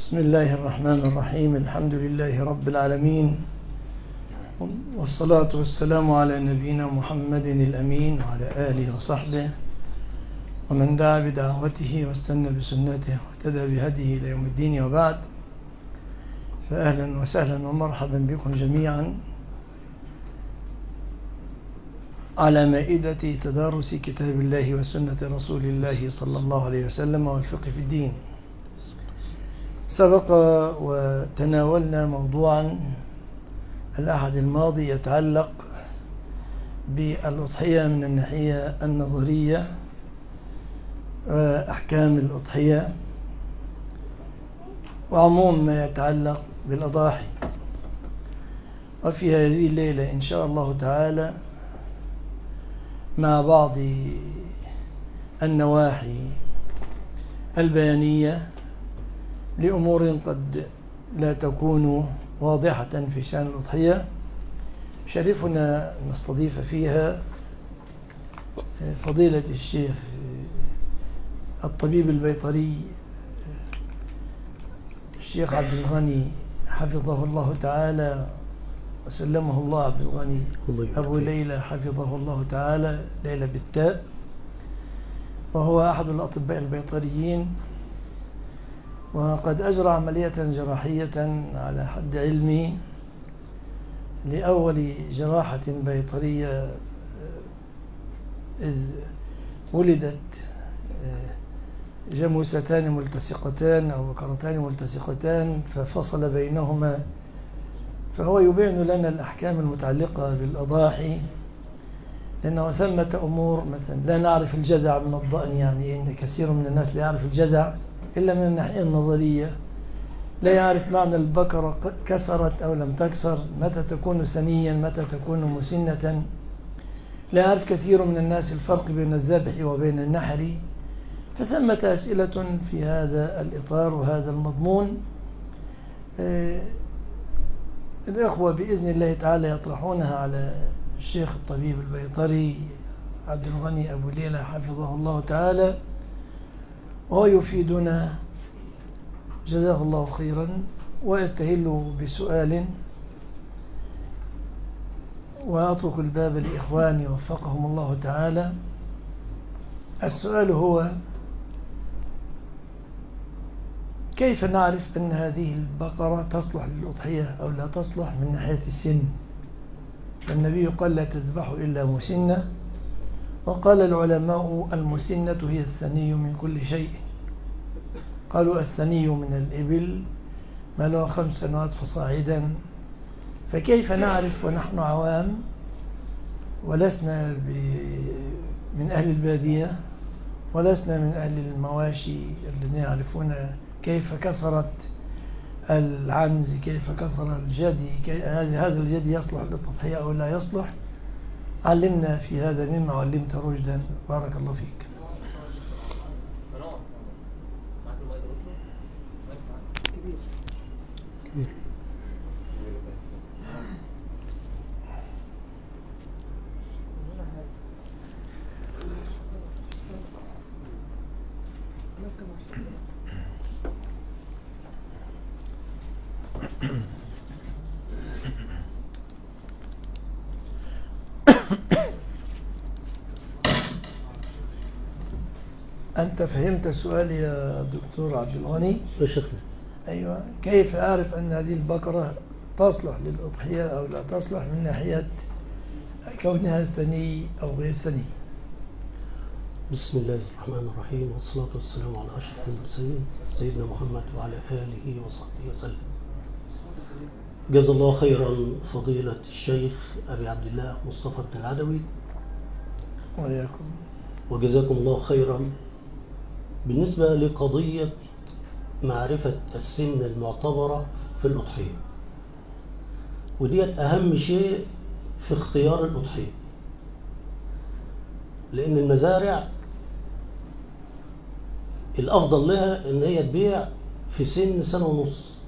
بسم الله الرحمن الرحيم. الحمد لله رب العالمين، والصلاة والسلام على نبينا محمد الأمين وعلى آله وصحبه ومن دعا بدعوته واستنى بسنته واهتدى بهديه إلى يوم الدين، وبعد، فأهلا وسهلا ومرحبا بكم جميعا على مائدة تدارس كتاب الله وسنة رسول الله صلى الله عليه وسلم والفقه في الدين. سبق وتناولنا موضوعا الأحد الماضي يتعلق بالأضحية من الناحية النظرية وأحكام الأضحية وعموم ما يتعلق بالأضاحي. وفي هذه الليلة إن شاء الله تعالى مع بعض النواحي البيانية لأمور قد لا تكون واضحة في شأن الأضحية، شرفنا نستضيف فيها فضيلة الشيخ الطبيب البيطري الشيخ عبد الغني حفظه الله تعالى وسلمه الله، عبد الغني أبو ليلى حفظه الله تعالى، ليلى بالتاء، وهو أحد الأطباء البيطريين، وقد أجرى عملية جراحية على حد علمي لأول جراحة بيطرية إذ ولدت جاموستان ملتصقتان أو بقرتان ملتصقتان ففصل بينهما، فهو يبين لنا الأحكام المتعلقة بالأضاحي، لأنه ثمة أمور مثلا لا نعرف الجذع من الضأن، يعني إن كثير من الناس لا يعرف الجذع إلا من الناحية النظرية، لا يعرف معنى البقرة كسرت أو لم تكسر، متى تكون ثنيا متى تكون مسنة، لا يعرف كثير من الناس الفرق بين الذبح وبين النحر. فثمة أسئلة في هذا الإطار وهذا المضمون الإخوة بإذن الله تعالى يطرحونها على الشيخ الطبيب البيطري عبد الغني أبو ليلى حفظه الله تعالى، وهو يفيدنا جزاه الله خيرا. ويستهل بسؤال وأترك الباب لإخواني وفقهم الله تعالى. السؤال هو: كيف نعرف أن هذه البقرة تصلح للأضحية أو لا تصلح من ناحية السن؟ فالنبي قال: لا تذبحوا إلا مسنة، وقال العلماء: المسنة هي الثني من كل شيء. قالوا: الثني من الإبل ما له 5 سنوات فصاعدا. فكيف نعرف ونحن عوام ولسنا من أهل البادية ولسنا من أهل المواشي الذين يعرفون كيف كسرت العنز، كيف كسر الجدي، هذا الجدي يصلح للتضحية أو لا يصلح؟ علمنا في هذا مما علمت رشدا، بارك الله فيك. أنت فهمت السؤال يا دكتور عبد الغني؟ أيوة. كيف أعرف أن هذه البقرة تصلح للأضحية أو لا تصلح من ناحية كونها ثني أو غير ثني؟ بسم الله الرحمن الرحيم، والصلاة والسلام على أشرف المرسلين سيدنا محمد وعلى آله وصحبه وسلم. جزا الله خيرا فضيلة الشيخ أبي عبد الله مصطفى بن العدوي، وإياكم. وجزاكم الله خيرا. بالنسبة لقضية معرفة السن المعتبرة في الأضحية، وديت أهم شيء في اختيار الأضحية، لأن المزارع الأفضل لها أن هي تبيع في سن 1.5 سنة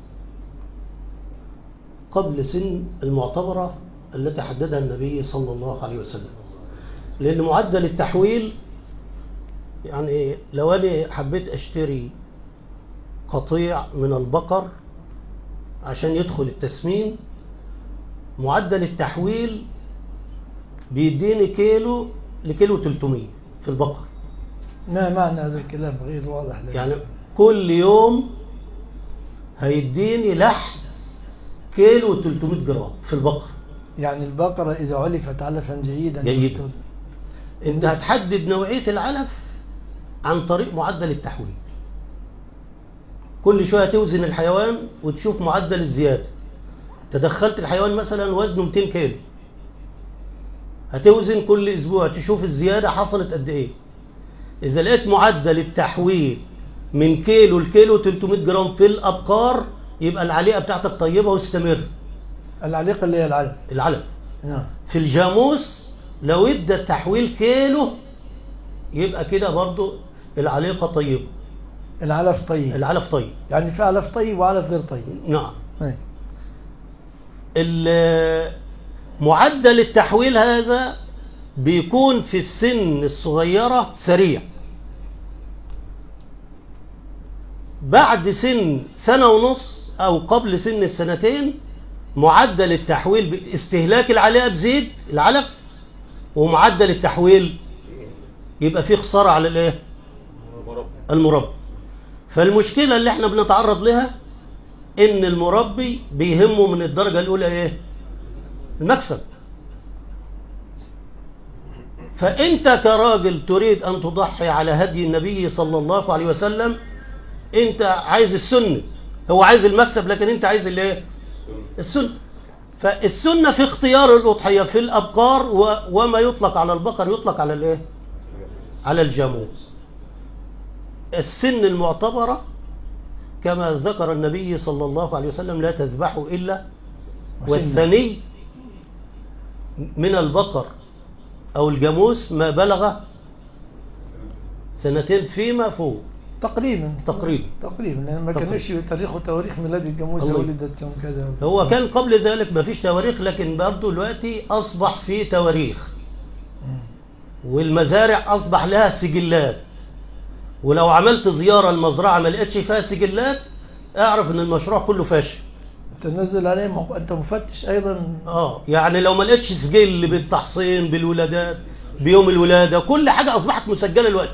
قبل سن المعتبرة التي حددها النبي صلى الله عليه وسلم، لأن معدل التحويل، يعني لو أنا حبيت أشتري قطيع من البقر عشان يدخل التسمين، معدل التحويل بيديني كيلو لكيلو 300 في البقر. ما معنى هذا الكلام غير واضح لي. يعني كل يوم هيديني لحم كيلو 300 جرام في البقر. يعني البقرة إذا علفت علفا جيدا انت هتحدد نوعية العلف عن طريق معدل التحويل. كل شوية توزن الحيوان وتشوف معدل الزيادة. تدخلت الحيوان مثلا وزنه 200 كيلو، هتوزن كل اسبوع تشوف الزيادة حصلت قد ايه. اذا لقيت معدل التحويل من كيلو لكيلو 300 جرام في الابقار، يبقى العليقة بتاعتك طيبة واستمر. العليقة اللي هي العلف. نعم. في الجاموس لو ادى التحويل كيلو، يبقى كده برضو العليقة طيبة. العلف طيب. العلف طيب. يعني في علف طيب وعلف غير طيب. نعم. أي. معدل التحويل هذا بيكون في السن الصغيرة سريع. بعد سن سنة ونص أو قبل سن السنتين معدل التحويل باستهلاك العليقة بزيد العلف، ومعدل التحويل يبقى فيه خسارة على الايه؟ المربي. فالمشكلة اللي احنا بنتعرض لها ان المربي بيهمه من الدرجة الاولى ايه؟ المكسب. فانت كراجل تريد ان تضحي على هدي النبي صلى الله عليه وسلم، انت عايز السنة، هو عايز المكسب لكن انت عايز الايه؟ السنة. فالسنة في اختيار الأضحية في الأبقار، وما يطلق على البقر يطلق على الايه؟ على الجاموس. السن المعتبرة كما ذكر النبي صلى الله عليه وسلم لا تذبحوا إلا والثني من البقر أو الجاموس ما بلغ سنتين فيما فوق. تقريبا لأن ما كانش تواريخ ميلاد الجاموس ولدت يوم كذا. هو كان قبل ذلك ما فيش تواريخ، لكن برضه دلوقتي أصبح في تواريخ، والمزارع أصبح لها سجلات. ولو عملت زيارة المزرعة ما لقيتش فيها سجلات، اعرف ان المشروع كله فاشل. تنزل عليه انت مفتش ايضا. يعني لو ما لقيتش سجل بالتحصين بالولادات بيوم الولادة، كل حاجة اصبحت مسجلة دلوقتي.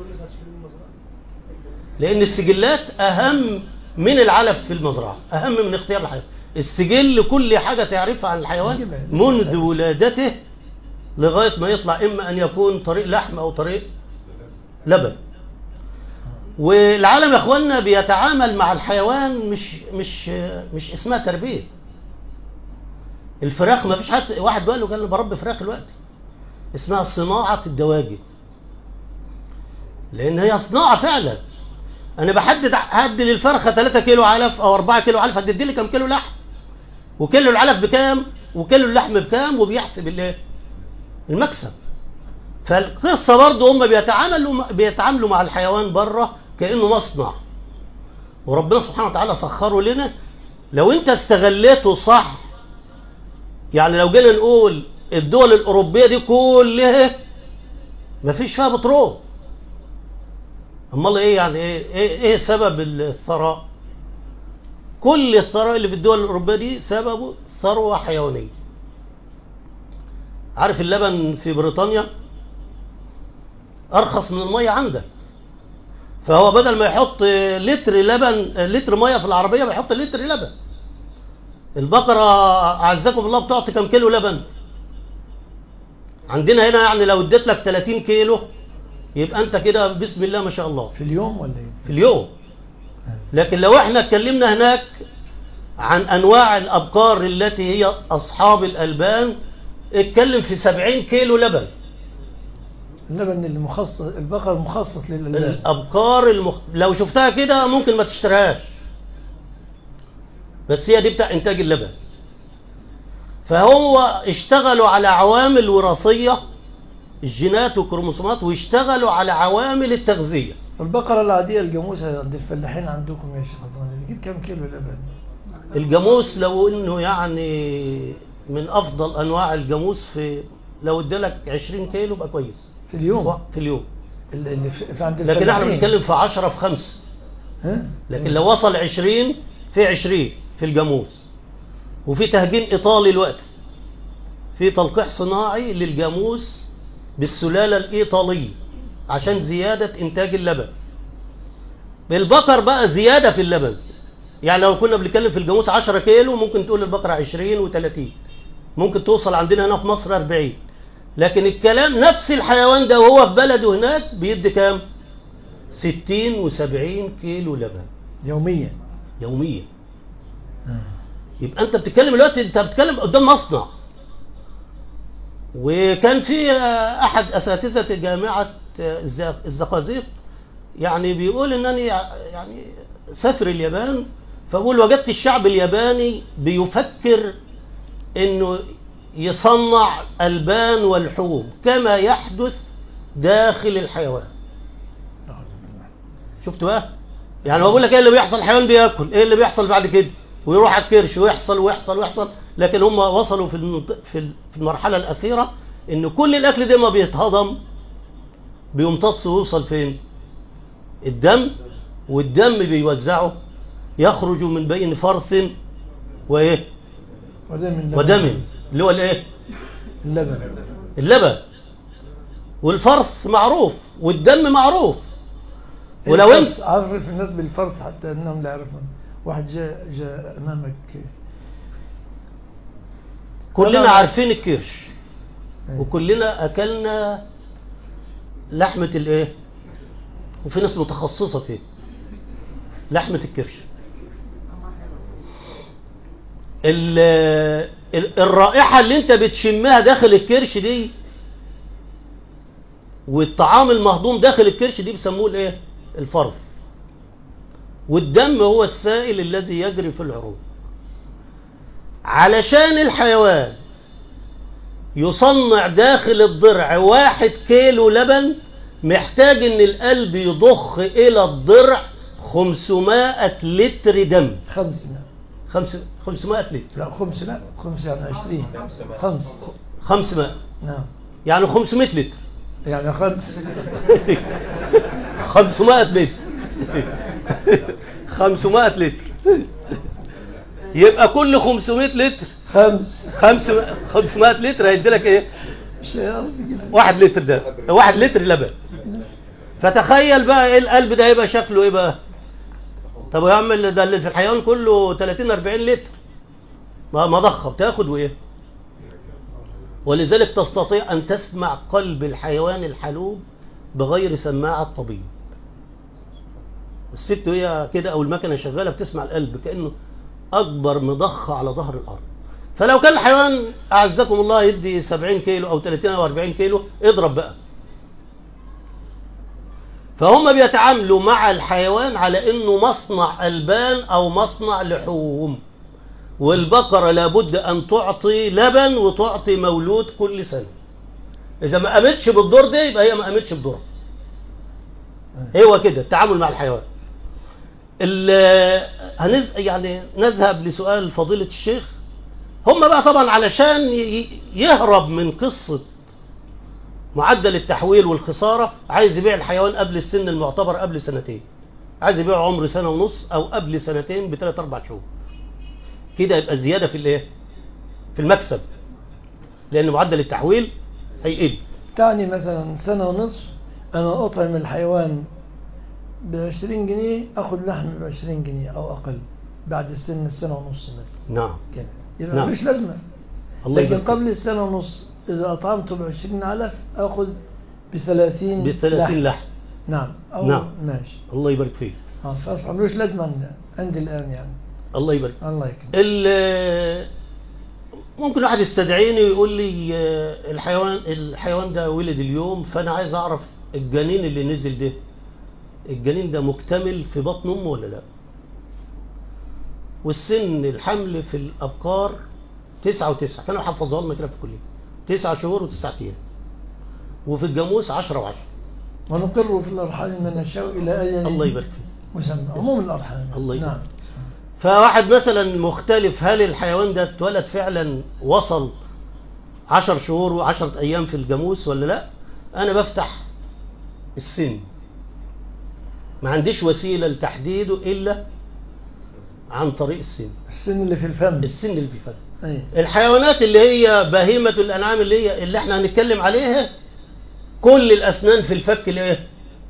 لان السجلات اهم من العلف في المزرعة، اهم من اختيار الحيوان. السجل كل حاجة تعرفها عن الحيوان منذ ولادته لغاية ما يطلع، اما ان يكون طريق لحم او طريق لبن. والعالم يا اخواننا بيتعامل مع الحيوان مش اسمها تربيه. الفراخ ما فيش حد واحد قال له بربي فراخ دلوقتي، اسمها صناعه الدواجن، لان هي صناعه فعلا. انا بحدد هدي للفرخه 3 كيلو علف او 4 كيلو علف، هتدي لي كام كيلو لحم، وكيلو العلف بكام، وكيلو اللحم بكام، وبيحسب الايه؟ المكسب. فالقصه برضه هم بيتعاملوا مع الحيوان بره كأنه مصنع، وربنا سبحانه وتعالى سخره لنا. لو انت استغليته صح، يعني لو جينا نقول الدول الأوروبية دي كلها ما فيش فيها بترول، امال ايه؟ يعني ايه سبب الثراء؟ كل الثراء اللي في الدول الأوروبية دي سببه ثروة حيوانية. عارف اللبن في بريطانيا أرخص من المية عندك، فهو بدل ما يحط لتر ميه في العربيه بيحط لتر لبن. البقره اعزكم الله بتعطي كم كيلو لبن؟ عندنا هنا يعني لو اديت لك 30 كيلو يبقى انت كده بسم الله ما شاء الله في اليوم ولا ايه؟ في اليوم. لكن لو احنا اتكلمنا هناك عن انواع الابقار التي هي اصحاب الالبان، اتكلم في 70 كيلو لبن. اللبن المخصص، البقر المخصص للألبان. الأبقار لو شفتها كده ممكن ما تشتريهاش، بس هي دي بتاع إنتاج اللبن. فهو اشتغلوا على عوامل وراثية، الجينات والكروموسومات، واشتغلوا على عوامل التغذية. البقرة العادية الجاموسة عند الفلاحين عندكم يا شيخ عبد يجيب كم كيلو لبن؟ الجاموس لو انه يعني من افضل انواع الجاموس، لو ادالك 20 كيلو يبقى كويس في اليوم. في اليوم. اللي في عند لكن احنا بنتكلم في 10 في 5 لكن لو وصل 20 في 20 في الجاموس. وفي تهجين إيطالي الوقت، في تلقيح صناعي للجاموس بالسلالة الإيطالية عشان زيادة إنتاج اللبن. بالبقر بقى زيادة في اللبن، يعني لو كنا بنتكلم في الجاموس 10 كيلو ممكن تقول البقرة 20 و30، ممكن توصل عندنا هنا في مصر 40. لكن الكلام نفس الحيوان ده وهو في بلده هناك بيدي كام؟ 60 و70 كيلو لبن يوميا. يبقى انت بتتكلم دلوقتي، انت بتتكلم قدام مصنع. وكان في احد اساتذه جامعه الزقازيق يعني بيقول انني يعني سافر اليابان، فبقول وجدت الشعب الياباني بيفكر انه يصنع البان والحوم كما يحدث داخل الحيوان. شفت بقى؟ يعني بقول لك ايه اللي بيحصل؟ الحيوان بياكل، ايه اللي بيحصل بعد كده؟ ويروح على الكرش ويحصل. لكن هم وصلوا في المرحله الاخيره ان كل الاكل ده ما بيتهضم، بيمتص ويوصل فين؟ الدم. والدم بيوزعه يخرج من بين فرث وايه؟ ودم اللي هو الايه؟ اللبن. والفرث معروف والدم معروف. ولو انت عرف الناس بالفرث حتى انهم لا يعرفون. واحد جاء امامك، كلنا عارفين الكرش وكلنا اكلنا لحمة الايه، وفي ناس متخصصة فيه لحمة الكرش. الرائحة اللي انت بتشمها داخل الكرش دي والطعام المهضوم داخل الكرش دي بيسموه الايه؟ الفرث. والدم هو السائل الذي يجري في العروق. علشان الحيوان يصنع داخل الضرع 1 كيلو لبن محتاج ان القلب يضخ الى الضرع 500 لتر دم. 500 لتر. لا 5 يعني 20. 500 نعم، يعني 500 لتر، يعني 500 لتر. 500 لتر. يبقى كل 500 لتر 500 لتر هيدي لك ايه؟ 1 لتر ده 1 لتر لبن. فتخيل بقى ايه القلب ده هيبقى شكله ايه بقى؟ طب يا عم ده اللي في الحيوان كله 30 40 لتر ما ضخم تاخد وايه؟ ولذلك تستطيع ان تسمع قلب الحيوان الحلوب بغير سماعة طبيب. الست وهي كده او المكنه شغاله بتسمع القلب كانه اكبر مضخه على ظهر الارض. فلو كان الحيوان اعزكم الله يدي 70 كيلو او 30 او 40 كيلو اضرب بقى. فهم بيتعاملوا مع الحيوان على انه مصنع البان او مصنع لحوم. والبقره لابد ان تعطي لبن وتعطي مولود كل سنه. اذا ما قامتش بالدور ده يبقى هي ما قامتش بدورها. هو كده التعامل مع الحيوان. يعني نذهب لسؤال فضيلة الشيخ. هم بقى طبعا علشان يهرب من قصة معدل التحويل والخسارة عايز يبيع الحيوان قبل السن المعتبر قبل 2 سنين. عايز يبيع عمر 1.5 سنة او قبل 2 سنين ب3-4 شهور. كده يبقى زيادة في الايه؟ في المكسب. لان معدل التحويل هيقل. تعني مثلا 1.5 سنة انا اطعم الحيوان ب20 جنيه اخذ لحم ب20 جنيه او اقل بعد السن 1.5 سنة مثلا. نعم كده يبقى نعم. مفيش لازمه. لكن قبل 1.5 سنة اذا اطعمته ب20 علف اخذ ب30 لحم. نعم او نعم. ماشي. الله يبارك فيك. فاصبح ملوش لازمه عندي الان يعني. الله يبارك. الله يكرمك. ممكن واحد يستدعيني ويقول لي الحيوان ده ولد اليوم، فانا عايز اعرف الجنين اللي نزل ده، الجنين ده مكتمل في بطن امه ولا لا؟ والسن الحمل في الابقار 9 و9 كانوا حفظوها لنا كده في الكليه، 9 شهور و9 ايام. وفي الجاموس 10 و10. ونقر في الارحام من نشاء الى اجل الله يبارك فيك. مسمى عموم الارحام. الله يبارك. نعم. فواحد مثلا مختلف، هل الحيوان ده اتولد فعلا وصل 10 شهور و10 ايام في الجاموس ولا لا؟ انا بفتح السن ما عنديش وسيلة لتحديده إلا عن طريق السن اللي في الفم. السن اللي في الفم. أي. الحيوانات اللي هي بهيمة الأنعام اللي احنا هنتكلم عليها، كل الأسنان في الفك الايه؟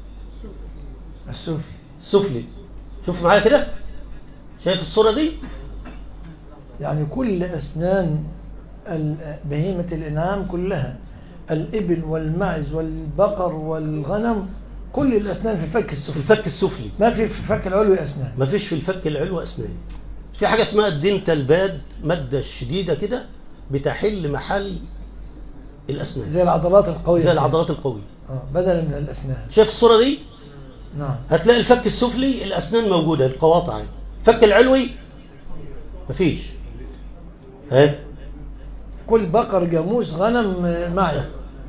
السفلي. شوف معايا كده، شايف الصورة دي؟ يعني كل أسنان بهيمة الأنعام كلها، الإبل والمعز والبقر والغنم، كل الأسنان في الفك السفلي. الفك السفلي. ما في الفك العلوي أسنان. ما فيش في الفك العلوي أسنان. في حاجة اسمها الدنتال باد، مادة شديدة كده بتحل محل الأسنان، زي العضلات القوية. زي العضلات القوية. بدلا من الأسنان. شايف الصورة دي؟ نعم. هتلاقي الفك السفلي الأسنان موجودة، القواطع. الفك العلوي مفيش. ها؟ كل بقر جاموس غنم معز.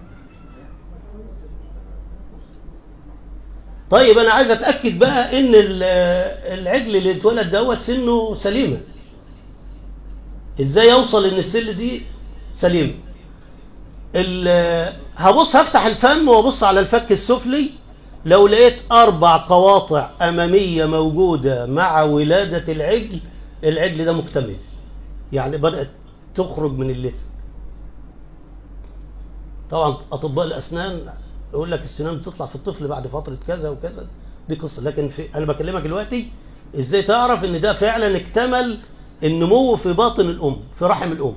طيب أنا عايز أتأكد بقى إن العجل اللي اتولد دوت سنه سليمة. إزاي أوصل إن السن دي سليمة؟ هفتح الفم وابص على الفك السفلي، لو لقيت 4 قواطع أمامية موجودة مع ولادة العجل ده مكتمل، يعني بدأت تخرج من اللثة. طبعا أطباء الأسنان يقول لك السنان بتطلع في الطفل بعد فترة كذا وكذا، دي قصة. لكن أنا بكلمك دلوقتي إزاي تعرف إن ده فعلا اكتمل النمو في باطن الأم، في رحم الأم.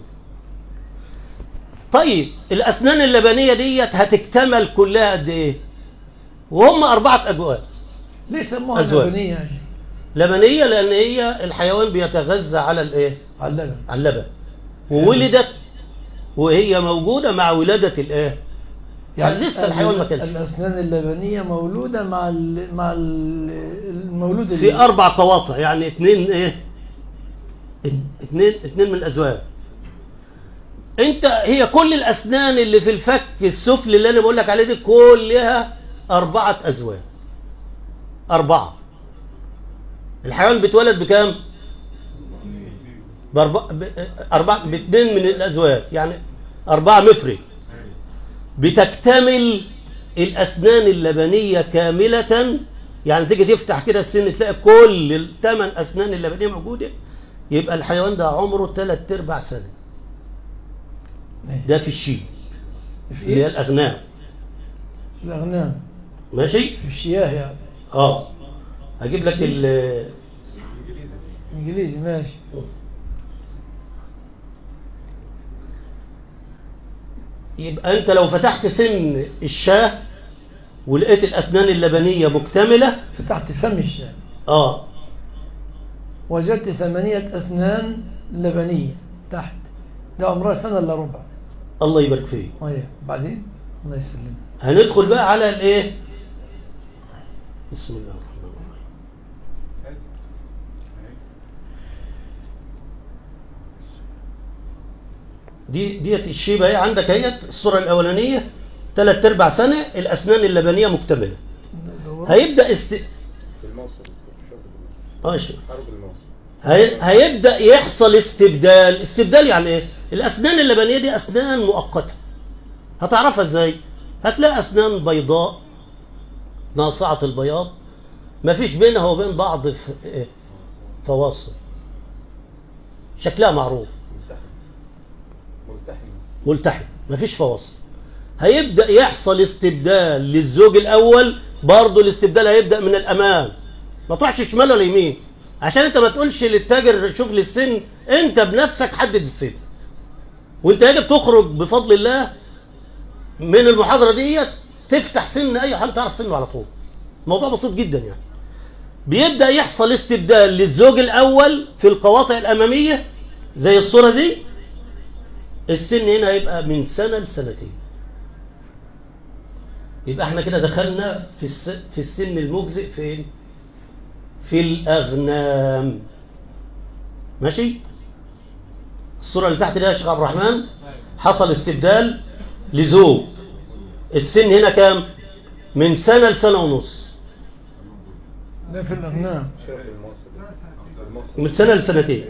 طيب الأسنان اللبنية ديت هتكتمل كلها قد إيه؟ وهم 4 أجواء. ليه سموها لبنية؟ لبنية لأن هي الحيوان بيتغذى على الإيه؟ على اللبن. وولدت وهي موجودة مع ولادة الإيه؟ يعني لسه الحيوان ما كانش. الأسنان اللبنية مولودة مع المولود في 4 قواطع، يعني 2 إيه؟ 2 من الأزواج. هي كل الأسنان اللي في الفك السفلي اللي أنا بقول لك عليه دي كلها 4 أزواج. 4. الحيوان بيتولد بكام؟ ب2 من الأزواج، يعني 4 مفرق. بتكتمل الأسنان اللبنية كاملة، يعني تيجي تفتح كده السن تلاقي كل 8 أسنان اللبنية موجودة، يبقى الحيوان ده عمره 3/4 سنة. ده في الشيء اللي هي الأغنام. ماشي؟ في الشياه يعني. هجيب لك الإنجليزي. ماشي. يبقى أنت لو فتحت سن الشاه ولقيت الأسنان اللبنية مكتملة، فتحت فم الشاه وجدت 8 أسنان لبنية تحت، ده عمرها 1 سنة إلا ربع. الله يبارك فيك. بعدين الله يسلمك. هندخل بقى على الايه؟ بسم الله الرحمن الرحيم. ديت الشيبه اهي عندك اهي. الصوره الاولانيه 3/4 سنه، الاسنان اللبنيه مكتمله. هيبدا هيبدا يحصل استبدال يعني ايه؟ الاسنان اللبنيه دي اسنان مؤقته. هتعرفها ازاي؟ هتلاقي أسنان بيضاء ناصعة البياض، ما فيش بينها وبين بعض فواصل، شكلها معروف، ملتحم، ما فيش فواصل. هيبدأ يحصل استبدال للزوج الأول، برضو الاستبدال هيبدأ من الأمام، ما تروحش شمال ولا يمين، عشان انت ما تقولش للتاجر شوف لي السن، انت بنفسك حدد السن. وانت يجب تخرج بفضل الله من المحاضرة ديت تفتح سن اي حد تعرف سنه على طول. موضوع بسيط جدا يعني. بيبدأ يحصل استبدال للزوج الاول في القواطع الامامية زي الصورة دي. السن هنا هيبقى من 1 سنة ل2 سنين. يبقى احنا كده دخلنا في السن المجزئ فين؟ في الاغنام. ماشي؟ الصورة اللي تحت دي يا شيخ عبد الرحمن حصل استبدال لزوج. السن هنا كام؟ من 1 سنة ل1.5 سنة. ده في الأغنام. من 1 سنة ل2 سنتين.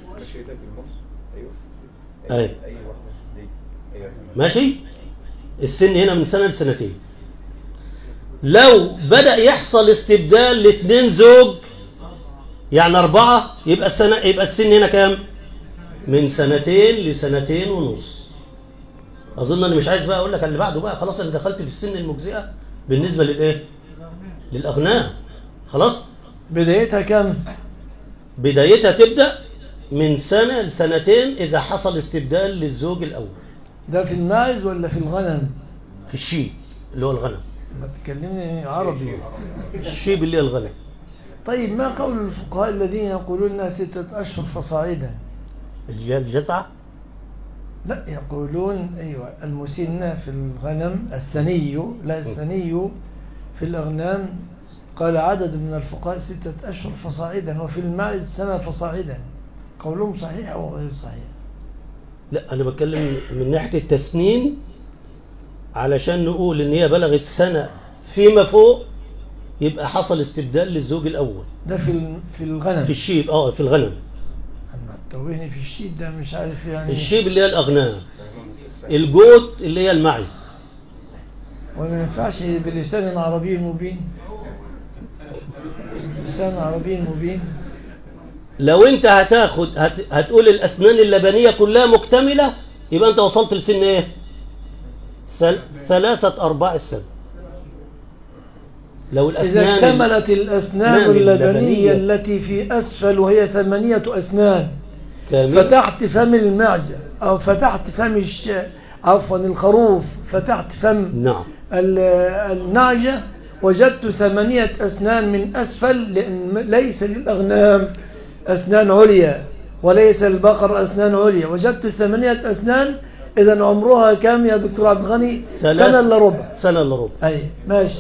ايوه ماشي. السن هنا من 1 سنة ل2 سنتين. لو بدأ يحصل استبدال ل2 زوج يعني 4 يبقى السن هنا كام؟ من 2 ل2.5 سنين. أظن أنا مش عايز بقى أقول لك اللي بعده بقى، خلاص أنا دخلت في السن المجزئة بالنسبة للإيه؟ للأغنام. خلاص بدايتها كم؟ بدايتها تبدأ من 1 ل2 سنين إذا حصل استبدال للزوج الأول. ده في الماعز ولا في الغنم؟ في الشيب اللي هو الغنم. ما تكلمني عربي. الشيب اللي هي الغنم. طيب ما قول الفقهاء الذين يقولون انها 6 أشهر فصاعدا؟ الجزعة؟ لا، يقولون أيوة المسنة في الغنم الثني، لا الثني في الأغنام. قال عدد من الفقهاء 6 أشهر فصاعدا، وفي الماعز 1 فصاعدا. قولهم صحيح أو غير صحيح؟ لا أنا بتكلم من ناحية التسنين، علشان نقول إن هي بلغت 1 سنة فيما فوق يبقى حصل استبدال للزوج الأول. ده في الغنم، في الشيب في الغنم. أما توهني في الشيب ده مش عارف يعني. الشيب اللي هي الأغنام، الجوت اللي هي المعز. وما ينفعش بلسان عربي مبين؟ لسان عربي مبين. لو انت هتقول الأسنان اللبنية كلها مكتملة يبقى انت وصلت لسن ايه؟ 3/4 السنة. لو الأسنان إذا اكتملت الأسنان اللبنية التي في أسفل وهي 8 أسنان فتحت فم المعزة أو فتحت فم عفوا الخروف، فتحت فم نعم النعجة، وجدت 8 أسنان من أسفل، لأن ليس للأغنام أسنان عليا وليس للبقر أسنان عليا. وجدت 8 أسنان، إذا عمرها كم يا دكتور عبد الغني؟ 1 إلا ربع. 1 إلا ربع. أي ماشي.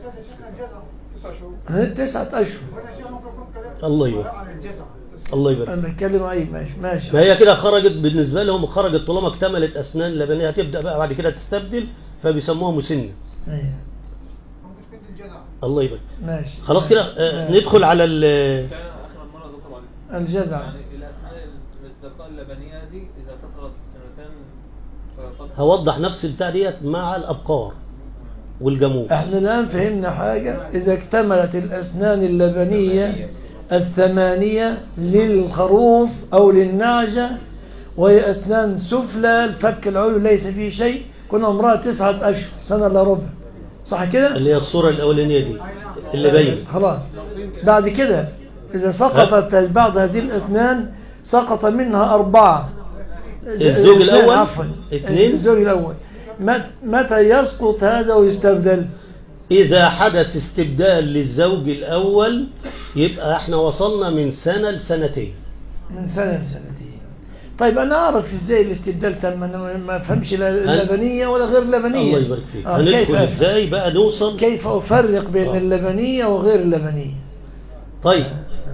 9 أشهر. الله يبارك. الله يبارك. أنا بتكلم أي ماشي. ما هي كده خرجت بالنسبة لهم، خرجت طالما اكتملت أسنان لبنية، هتبدأ بقى بعد كده تستبدل، فبيسموها مسنة. أيوة. الله يبارك. ماشي خلاص كده ندخل على الجذع. يعني الأسنان الاستبقاء اللبنية دي إذا كسرت 2 هوضح نفس البتاع ديت مع الأبقار والجموع. احنا الآن فهمنا حاجة. إذا اكتملت الأسنان اللبنية 8 للخروف أو للنعجة، وهي أسنان سفلى الفك العلوي ليس فيه شيء، كنا عمرها 9 أشهر، 1 سنة إلا ربع، صح كده؟ اللي هي الصورة الأولانية دي اللي باين. خلاص. بعد كده إذا سقطت بعض هذه الأسنان سقط منها 4. الزوج الأول عفوا 2. الزوج الأول متى يسقط هذا ويستبدل؟ إذا حدث استبدال للزوج الأول يبقى احنا وصلنا من 1 سنة ل2 سنين. من 1 سنة ل2 سنين. طيب أنا أعرف إزاي الاستبدال تم؟ أنا ما أفهمش لا لبنية ولا غير لبنية. الله يبارك فيك. هندخل إزاي بقى نوصل؟ كيف أفرق بين اللبنية وغير اللبنية؟ طيب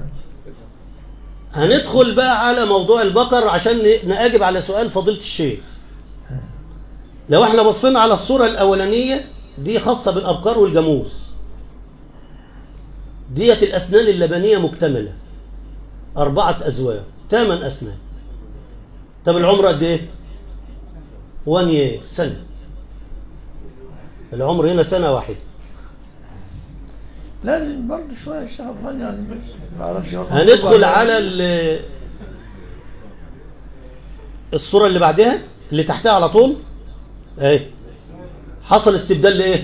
هندخل بقى على موضوع البقر عشان نأجب على سؤال فضيلة الشيخ. لو احنا بصينا على الصورة الأولانية دي خاصة بالأبقار والجاموس، ديت الأسنان اللبنية مكتملة 4 أزواج 8 أسنان. طب العمر قد ايه؟ 1 year، سنة. العمر هنا 1 سنة واحدة. لازم برضه شوية اشتغل يعني ما اعرفش. هندخل على الصورة اللي بعدها اللي تحتها على طول اهي. حصل استبدال لايه؟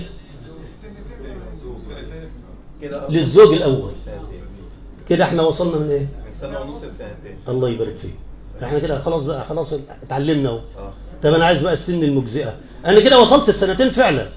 للزوج الاول. كده احنا وصلنا من ايه؟ من 1.5 ل2 الله يبارك فيك. احنا كده خلاص بقى، خلاص اتعلمنا اهو. طب انا عايز بقى السن المجزئة. انا كده وصلت ال2 فعلا،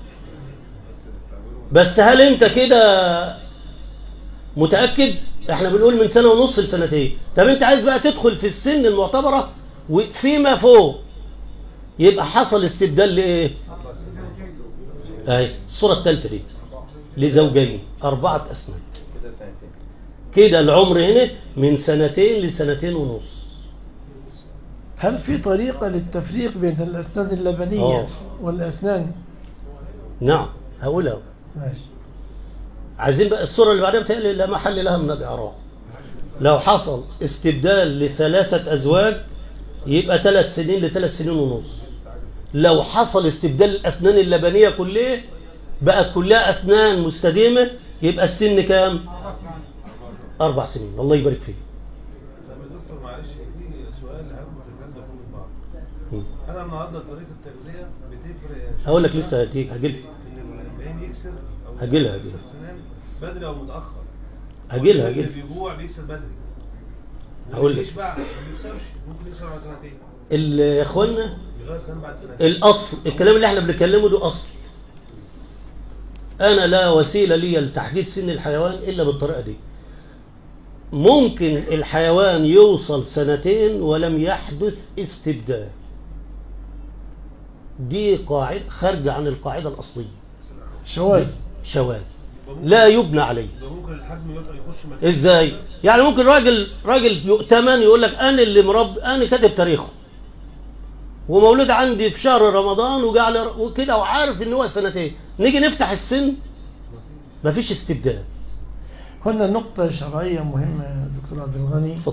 بس هل انت كده متأكد؟ احنا بنقول من 1.5 سنة ل2 طب انت عايز بقى تدخل في السن المعتبرة وفيما فوق يبقى حصل استبدال لايه؟ اهي الصورة الثالثة دي لزوجين 4 أسنان. كده العمر هنا من 2 ل2.5 سنين. هل في طريقة للتفريق بين الأسنان اللبنية والأسنان؟ نعم هقولها. ماشي. عايزين بقى الصورة اللي بعدها بتهيألي لا محل لها من الإعراب. لو حصل استبدال ل3 أزواج يبقى 3 سنين ل3.5 سنين. لو حصل استبدال الأسنان اللبنية كلها بقت كلها أسنان مستديمة، يبقى السن كام؟ 4 سنين. الله يبارك فيك. طب يا دكتور معلش، في سؤال هاخد الكلام ده كله بعض. انا النهارده طريقه التغذيه بتفرق. هقول لك لسه هجيلها. ان العين يكسر او هجيلها السنان بدري او متاخر. هجيلها. اللي بيجوع بيكسر بدري. هقول لك. بيشبع ما بيكسرش، ممكن يكسر بعد سنتين. يا اخوانا يغير سنه بعد سنتين. الاصل، الكلام اللي احنا بنتكلمه ده اصل. انا لا وسيله لي لتحديد سن الحيوان الا بالطريقه دي. ممكن الحيوان يوصل 2 ولم يحدث استبدال. دي قاعدة خارجة عن القاعدة الأصلية. شواذ لا يبنى عليه. ممكن الحجم يخش مكان. ازاي؟ يعني ممكن راجل يؤتمن يقول لك انا اللي مربي، انا كاتب تاريخه ومولود عندي في شهر رمضان وكده وعارف ان هو 2، نيجي نفتح السن مفيش استبدال. هنا نقطة شرعية مهمة يا دكتور عبد الغني. اتفضل.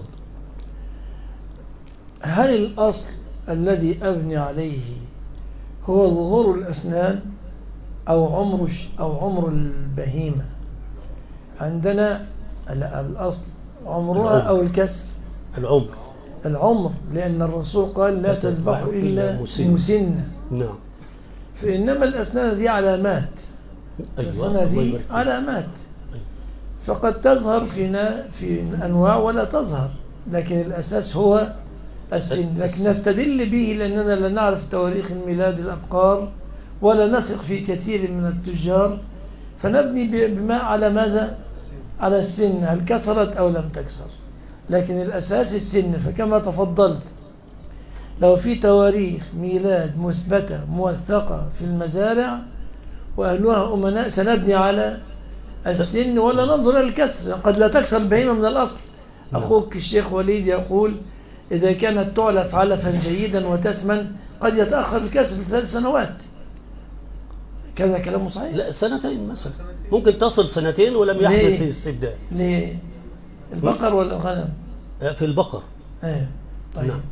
هل الأصل الذي أبني عليه هو ظهور الأسنان أو عمر البهيمة؟ عندنا الأصل عمرها أو الكسر؟ العمر، لأن الرسول قال لا تذبح إلا مسنة. نعم. فإنما الأسنان دي علامات. الأسنان دي علامات، فقد تظهر في أنواع ولا تظهر، لكن الأساس هو السن. لكن نستدل به لأننا لا نعرف تواريخ الميلاد الأبقار ولا نثق في كثير من التجار، فنبني بما على ماذا؟ على السن، هل كسرت أو لم تكسر. لكن الأساس السن. فكما تفضلت، لو في تواريخ ميلاد مثبتة موثقة في المزارع وأهلها أمناء سنبني على السن ولا ننظر الكسر. قد لا تكسر البهيمة من الأصل. أخوك الشيخ وليد يقول إذا كانت تعلف علفا جيدا وتسمن قد يتأخر الكسر ب3 سنوات. كذا كلامه صحيح؟ لا 2 مثلا، ممكن تصل 2 ولم يحدث في استبدال. ليه؟ البقر ولا الغنم؟ في البقر. ايه طيب. نعم.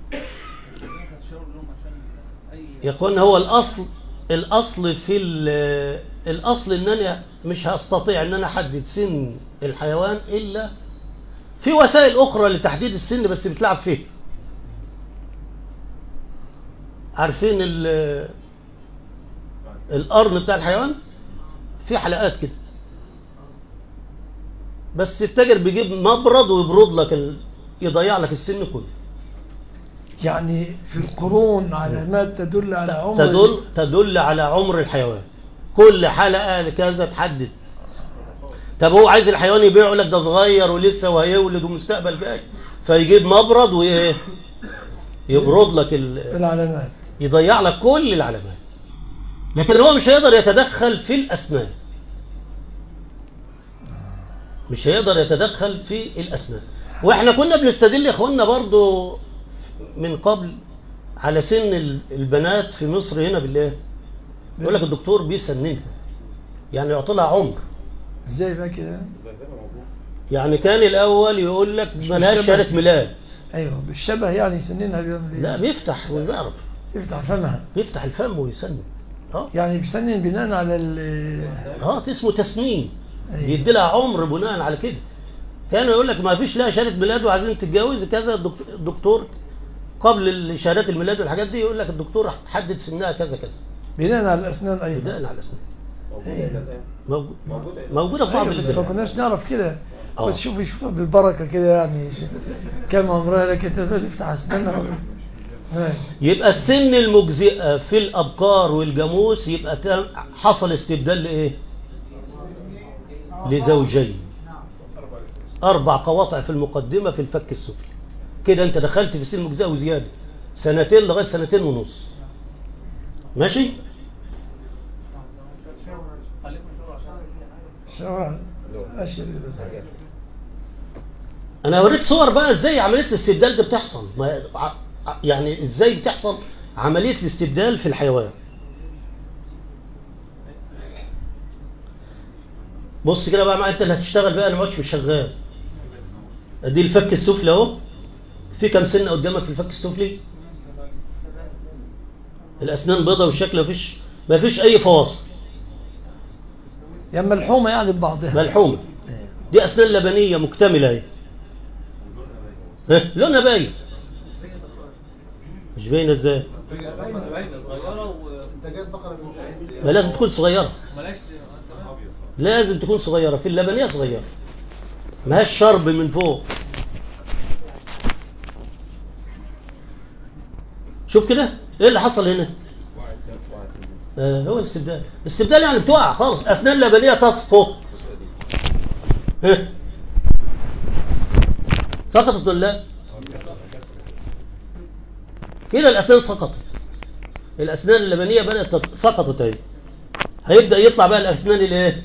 يا اخوانا هو الأصل في الأصل ان انا مش هستطيع ان انا احدد سن الحيوان الا في وسائل اخرى لتحديد السن بس بتلعب فيه. عارفين القرن بتاع الحيوان في حلقات كده، بس التاجر بيجيب مبرد ويبرد لك يضيع لك السن كله. يعني في القرون علامات تدل على عمر تدل على عمر الحيوان. كل حلقة كذا تحدد. طب هو عايز الحيوان يبيعه، يقول لك ده صغير ولسه وهيولد ومستقبل جاي، فيجيب مبرد ويبرد لك العلامات، يضيع لك كل العلامات. لكن هو مش هيقدر يتدخل في الأسنان، مش هيقدر يتدخل في الأسنان. واحنا كنا بنستدل يا اخواننا برضو من قبل على سن البنات في مصر هنا بالله. يقول لك الدكتور بيسننها، يعني يعطي لها عمر. ازاي بقى كده؟ يعني كان الاول يقول لك ملهاش شهاده ميلاد. ايوه بالشبه، يعني يسننها بيعمل ايه؟ لا بيفتح ويعرف، يفتح فمها، يفتح الفم ويسنن. يعني بيسنن بناء على اسمه تسنين. أيوة. بيدي لها عمر بناء على كده. كانوا يقول لك ما فيش لها شهاده ميلاد وعايزين تتجوز كذا، الدكتور قبل شهادات الميلاد والحاجات دي يقول لك الدكتور حدد سنها كذا كذا بناء على الاسنان. ايضا بناء على الاسنان. موجوده في بعض البلاد. ما كناش نعرف كده، بس شوفها بالبركه كده، يعني كم عمرها لك انت تفتح اسنانها. يبقى السن المجزئه في الابقار والجاموس يبقى حصل استبدال لايه؟ لزوجين، 4 قواطع في المقدمه في الفك السفلي. كده انت دخلت في السن المجزئه وزياده 2 لغايه 2.5 سنين. ماشي؟ انا هوريك صور بقى ازاي عمليه الاستبدال دي بتحصل، يعني ازاي بتحصل عمليه الاستبدال في الحيوان. بص كده بقى، انت اللي هتشتغل بقى، انا ما عادش شغال. ادي الفك السفلي اهو. في كام سنه قدامك في الفك السفلي؟ الاسنان بيضاء والشكل ما فيش اي فواصل. يعني ملحومة يعني ببعضها. ملحومة. دي أسنان لبنية مكتملة اهي. لونها باين. مش باينة ازاي؟ ما لازم تكون صغيرة. لازم تكون صغيرة، في اللبنية صغيرة، ما هاش شرب من فوق. شوف كده ايه اللي حصل هنا. هو الاستبدال يعني بتقع خالص. أسنان لبنية تسقط. سقطت ولا لا؟ كده الأسنان سقطت. الأسنان اللبنية بدأت سقطت اهي. هيبدأ يطلع بقى الأسنان الايه؟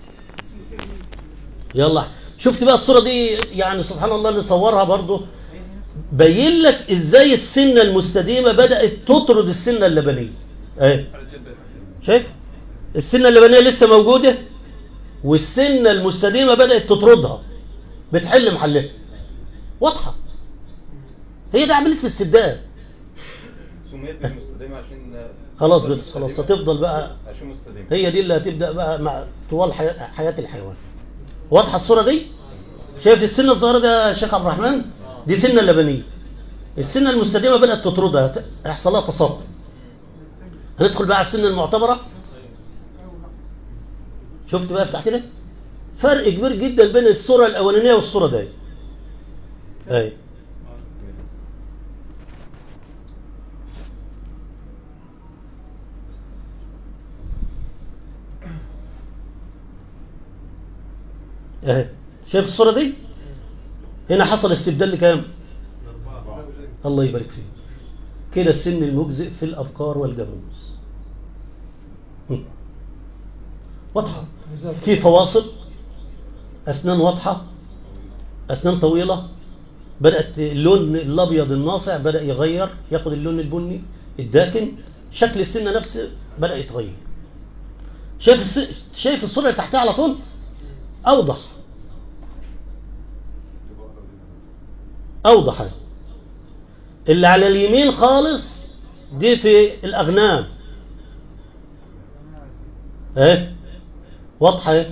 يلا شفت بقى الصورة دي، يعني سبحان الله اللي صورها برضو بين لك ازاي السنة المستديمة بدأت تطرد السنة اللبنية اهي. شايف السنة اللبنية لسه موجودة، والسنة المستديمة بدأت تطردها، بتحل محلها. واضحة. هي دي عملية الاستبدال. سميت بالمستديمة عشان خلاص بس خلاص هتفضل بقى عشان مستديمة. هي دي اللي هتبدأ بقى مع طوال حياة الحيوان. واضحة الصورة دي؟ شايف السنة الظاهرة ده يا شيخ عبد الرحمن؟ دي سنة لبنية. السنة المستديمة بدأت تطردها، يحصل لها تساقط. هندخل بقى على السنة المعتبرة. شفت بقى افتح كده فرق كبير جدا بين الصورة الأولانية والصورة دي اهي. اهي شايف الصورة دي؟ هنا حصل استبدال لكام؟ الله يبارك فيه. كده السن المجزئ في الأبقار والجاموس. واضحة. في فواصل، أسنان واضحة، أسنان طويلة، بدأت اللون الأبيض الناصع بدأ يغير، ياخد اللون البني الداكن. شكل السنة نفسه بدأ يتغير. شايف الصورة اللي تحتها على طول؟ أوضح أوضح. اللي على اليمين خالص دي في الأغنام اهي. واضحة اهي.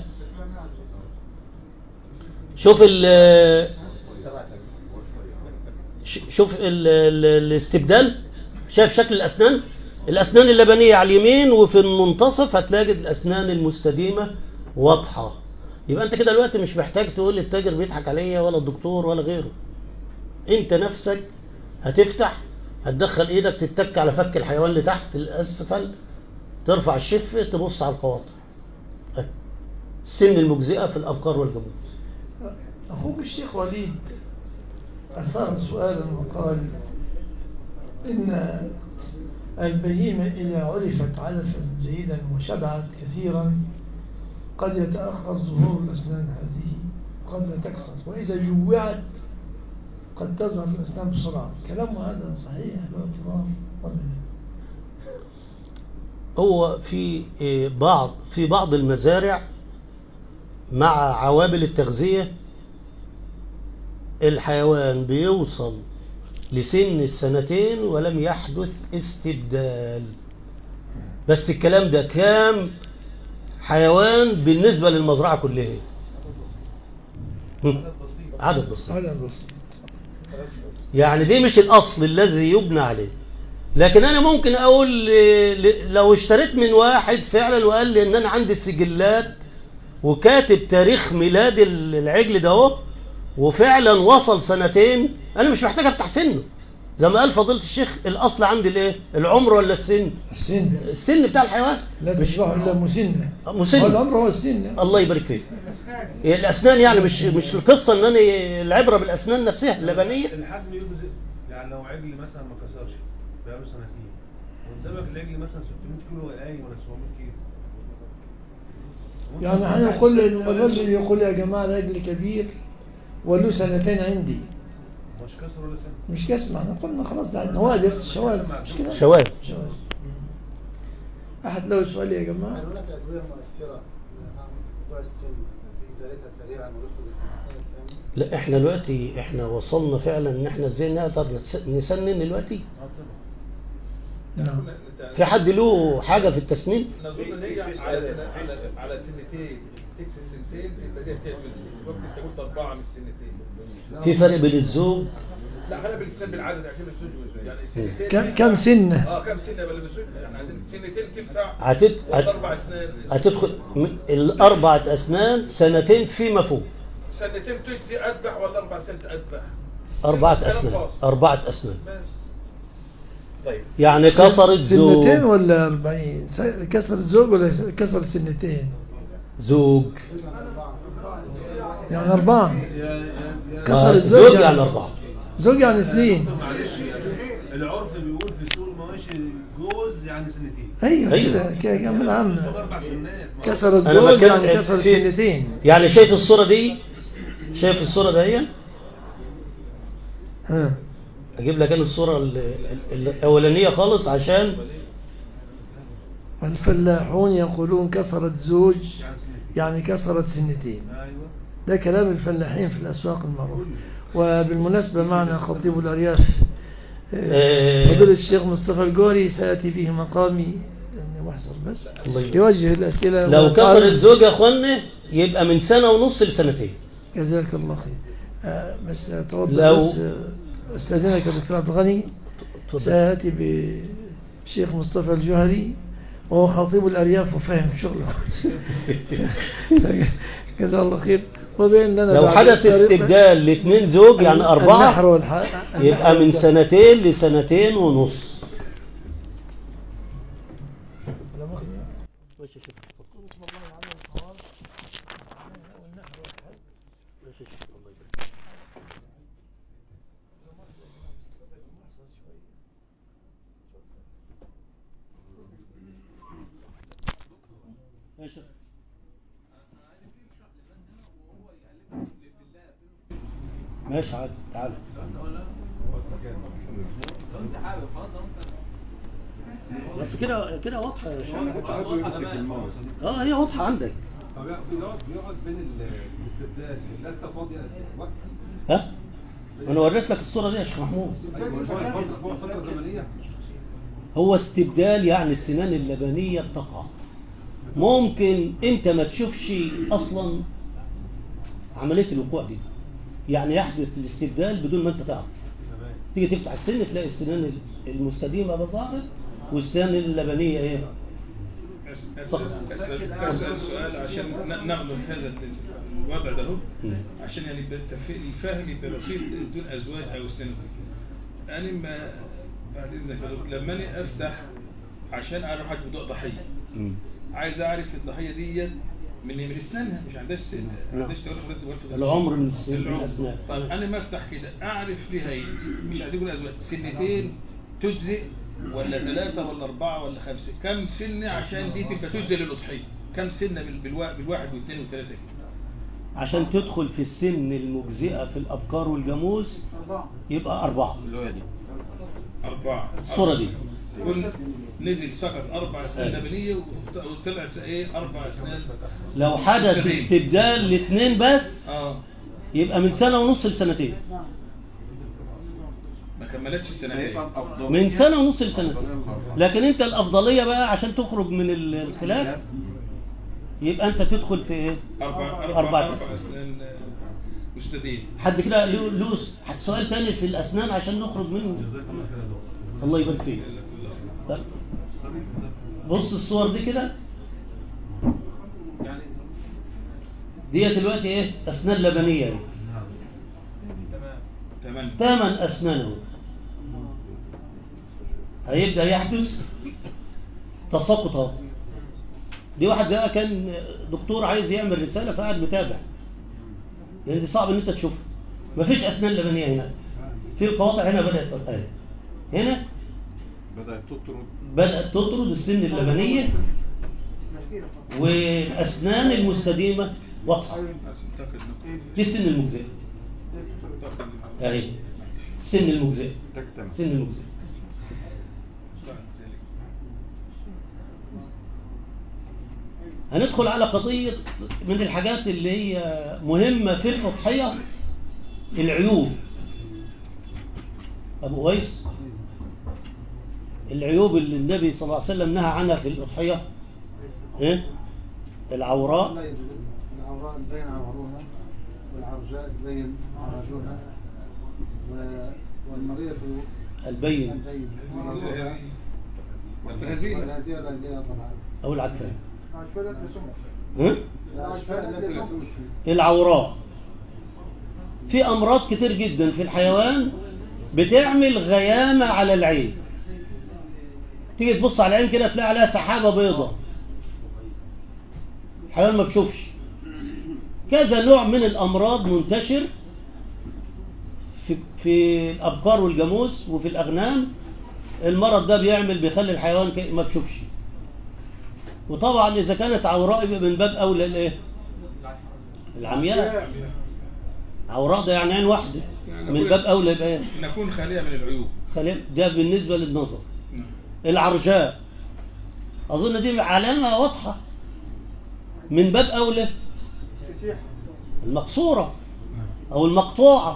شوف الاستبدال. شايف شكل الأسنان اللبنية على اليمين، وفي المنتصف هتلاقي الأسنان المستديمة واضحة. يبقى أنت كده دلوقتي مش محتاج تقول التاجر بيضحك عليا ولا الدكتور ولا غيره. أنت نفسك هتفتح، هتدخل إيدك تتك على فك الحيوان اللي تحت الأسفل، ترفع الشفة، تبص على القواطع. السن المجزئة في الأبقار والجاموس. أخوك الشيخ وليد أثار سؤالا وقال إن البهيمة إذا عرفت علفا جيدا وشبعت كثيرا قد يتأخر ظهور الأسنان هذه، قد لا تكسر، وإذا جوعت قد تظهر الأسنان بسرعة. كلامه هذا صحيح باعتبار ولا لا؟ هو في بعض المزارع مع عوامل التغذية الحيوان بيوصل لسن السنتين ولم يحدث استبدال. بس الكلام ده كام حيوان بالنسبة للمزرعة كلها؟ عدد بسيط. يعني دي مش الأصل الذي يبنى عليه. لكن أنا ممكن أقول لو اشتريت من واحد فعلا وقال لي إن أنا عندي سجلات وكاتب تاريخ ميلاد العجل ده وفعلا وصل سنتين، أنا مش محتاج أفتح سنه. زي ما قال فضيلة الشيخ، الأصل عندي الإيه؟ العمر ولا السن؟ السن بتاع الحيوان. لا تشبه إلا مسنة. العمر هو السن. الله يبارك فيك. الأسنان يعني مش القصة إن أنا العبرة بالأسنان نفسها اللبنية. الحجم يجزئ. يعني لو عجل مثلا ما كسرش بقاله سنتين، قدامك العجل مثلا 600 كيلو ولا 700 كيلو. يعني احنا نقول الرجل يقول يا جماعة العجل كبير وله سنتين عندي. مش كسر ولا سنة. مش كسر، احنا قلنا خلاص ده نوادر شواذ. مش كده؟ شواذ. أحد له سؤال يا جماعة؟ هل هناك أدوية مؤثرة موضوع السن في إزالتها سريعا ويدخل في المسألة الثانية؟ لا احنا دلوقتي وصلنا فعلا ان احنا ازاي نقدر نسنن دلوقتي. نعم. في حد له حاجة في التسنين؟ نظن ان هي على سنتين تكسر سنتين تبقى دي بتعمل سنتين، وقت انت قلت 4 من السنتين. في فرق بين الزوج؟ لا خلينا بالسن بالعدد عشان الزوج يعني سنتين. كم سنة؟ كم سنة ولا بالزوج يعني عايزين سنتين تنفع. 4 سنين هتدخل الأربعة أسنان سنتين فيما فوق. سنتين تجزي أذبح ولا 4 سنين أذبح؟ 4 أسنان. 4 أسنان. طيب يعني كسر الزوج. سنتين ولا 40؟ كسر الزوج ولا كسر سنتين؟ زوج يعني 4. كسر الزوج يعني 4. زوج يعني 2. معلش العرف بيقول في سوق المواشي جوز يعني سنتين. ايوه كده من عام 4 سنات. كسر الزوج يعني كسر سنتين. يعني شايف الصورة دي؟ شايف الصورة دي؟ اجيب لك انا الصورة الاولانية خالص عشان الفلاحون يقولون كسرت زوج يعني كسرت سنتين. ده كلام الفلاحين في الأسواق المعروفة. وبالمناسبة معنا خطيب الأرياف فضيلة الشيخ مصطفى الجوري سيأتي به مقامي محصر بس يوجه الأسئلة. لو كسر الزوج يا أخوانا يبقى من 1.5 سنة لسنتين. جزاك الله خير. بس أتوضع بس أستاذنك يا دكتور عبد الغني سيأتي بالشيخ مصطفى الجوهري وهو خطيب الأرياف وفاهم شغله. جزاه الله خير. لو حدث استبدال ل2 زوج يعني 4 يبقى من 2 ل2.5 سنين. ماشي عادي تعالى. بس كده واضحه يا شباب. هي واضحه عندك. بيقعد بين الاستبدال لسه فاضيه وقت. انا وريت لك الصوره دي يا شيخ محمود. فتره زمنيه. هو استبدال يعني السنان اللبنيه بتقع. ممكن انت ما تشوفش اصلا عمليه الوقوع دي، يعني يحدث الاستبدال بدون ما انت تعرف. تيجي تفتح السن تلاقي السنان المستديمه بظهرت والسنان اللبنيه ايه سقط. اسال سؤال عشان نغلق هذا الوضع ده عشان يعني الفهم يبقى بسيط بدون ازواج او استناد. انا ما بعد اذنك لما انا افتح عشان اروح اجيب ضحيه عايز اعرف الضحيه ديت من اسنانها مش عندهاش سن عندهاش العمر من الاسنان. طيب انا ما افتح كده اعرف ليها ايه مش عايز اقول ازواج سنتين تجزئ ولا 3 ولا 4 ولا 5 كم سنه عشان دي تبقى تجزئ للاضحيه كم سنه بالواحد واثنين وثلاثه عشان تدخل في السن المجزئه في الابقار والجاموس يبقى 4. 4 الصوره دي نزل سقط 4 سنين لبنيه وطلعت ايه 4 سنين. لو حدث استبدال ل2 بس يبقى من 1.5 سنة لسنتين. ما كملتش السنتين من 1.5 سنة لسنتين. لكن انت الافضليه بقى عشان تخرج من الخلاف يبقى انت تدخل في ايه 4 سنين مستدين. حد كده له سؤال ثاني في الاسنان عشان نخرج منه؟ الله يبارك فيك. بص الصور دي كده دي دلوقتي ايه اسنان لبنيه اهي. تمام 8 اسنان اهو. هيبدا يحدث تساقط اهو. دي واحد جاء كان دكتور عايز يعمل رساله فقعد متابع لان دي صعب ان انت تشوفها. مفيش اسنان لبنيه هنا. في القواطع هنا بدات تتقايل هنا بدأت تطرد السن اللبنية والأسنان المستديمة واضحة. دي السن المجزئة اهي السن المجزئة. السن المجزئة هندخل على قضية من الحاجات اللي هي مهمة في الأضحية العيوب. أبو ويس العيوب اللي النبي صلى الله عليه وسلم نهى عنها في الأضحية؟ إيه؟ العوراء العوراء البين عورها، والعرجاء البين عرجوها، والمريض البين والهزية الهزية طبعا، أو العكاية. ها؟ العوراء في أمراض كتير جدا في الحيوان بتعمل غيامة على العين. تيجي تبص على العين كده تلاقي عليها سحابة بيضة، الحيوان ما بيشوفش. كذا نوع من الأمراض منتشر في الأبقار والجاموس وفي الأغنام. المرض ده بيخلي الحيوان ما بيشوفش. وطبعا إذا كانت عوراء يبقى من باب أولى الإيه؟ العمياء. عوراء ده يعني عين واحدة، من باب أولى يبقى إيه؟ نكون خالية من العيوب. ده بالنسبة للنظر. العرجاء أظن دي علامة واضحة، من باب أولى المقصورة أو المقطوعة.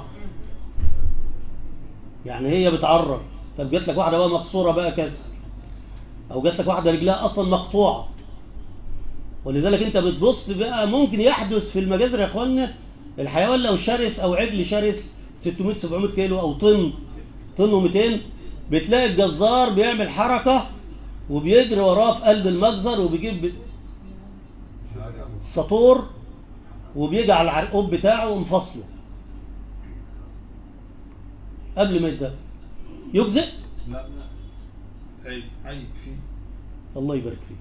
يعني هي بتعرج. طب جات لك واحدة بقى مقصورة بقى كسر، أو جات لك واحدة رجلها أصلا مقطوعة. ولذلك أنت بتبص بقى ممكن يحدث في المجازر يا إخوانا، الحيوان لو شرس أو عجل شرس 600-700 كيلو أو طن و200، بتلاقي الجزار بيعمل حركة وبيجري وراه في قلب المجزر وبيجيب سطور وبيجي على العرقوب بتاعه ومفصله قبل ما يبدأ. يجزئ؟ لا عيب فيه. الله يبارك فيه.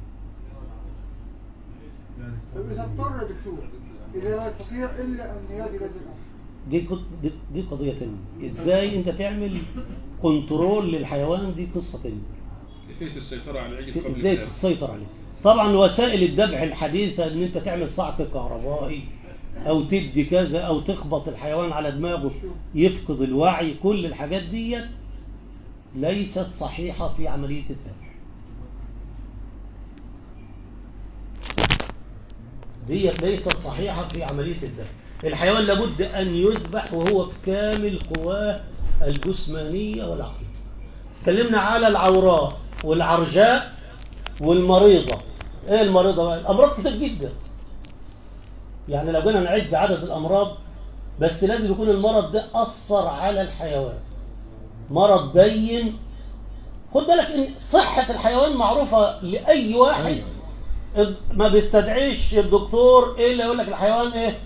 إذا اضطر دكتور إذا لا يستطيع إلا أن يجي لازم دي قضية تانية. إزاي أنت تعمل كنترول للحيوان؟ دي قصة تانية. كيفية السيطرة على العجل قبل إزاي تسيطر عليه؟ طبعا وسائل الذبح الحديثة ان انت تعمل صعق كهربائي او تدي كذا او تخبط الحيوان على دماغه يفقد الوعي، كل الحاجات دي ليست صحيحة في عملية الذبح. دي ليست صحيحة في عملية الذبح. الحيوان لابد ان يذبح وهو بكامل قواه الجسمانية والعقلية. تكلمنا على العوراء والعرجاء والمريضة. ايه المريضة بقى؟ الامراض كتير جدا. يعني لو جينا نعد عدد الامراض، بس لازم يكون المرض ده اثر على الحيوان، مرض بين. خد بالك ان صحة الحيوان معروفة لاي واحد، ما بيستدعيش الدكتور ايه اللي يقول لك الحيوان ايه؟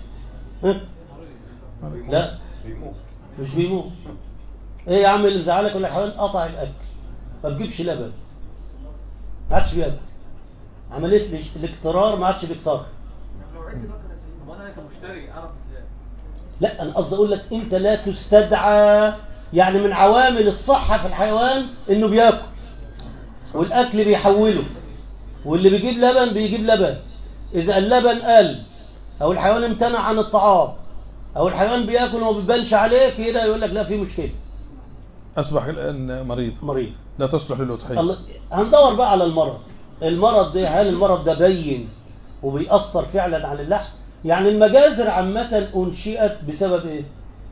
لا مش بيموت. ايه يا عم اللي مزعلك؟ يقول الحيوان قطع الاكل، ما بجيبش لبن، ما عادش بياكل، عمليه الاكترار ما عادش بيكتر. وانا كمشتري اعرف ازاي؟ لا انا قصدي اقول لك انت لا تستدعى. يعني من عوامل الصحه في الحيوان انه بياكل، والاكل بيحوله، واللي بيجيب لبن بيجيب لبن. اذا اللبن قل او الحيوان امتنع عن الطعام او الحيوان بياكل وما بيبانش عليه كده، يقول لك لا في مشكله، اصبح الان مريض لا تصلح للأضحية. هندور بقى على المرض ده. هل المرض ده بين وبيأثر فعلا على اللحم؟ يعني المجازر عامة أنشئت بسبب ايه؟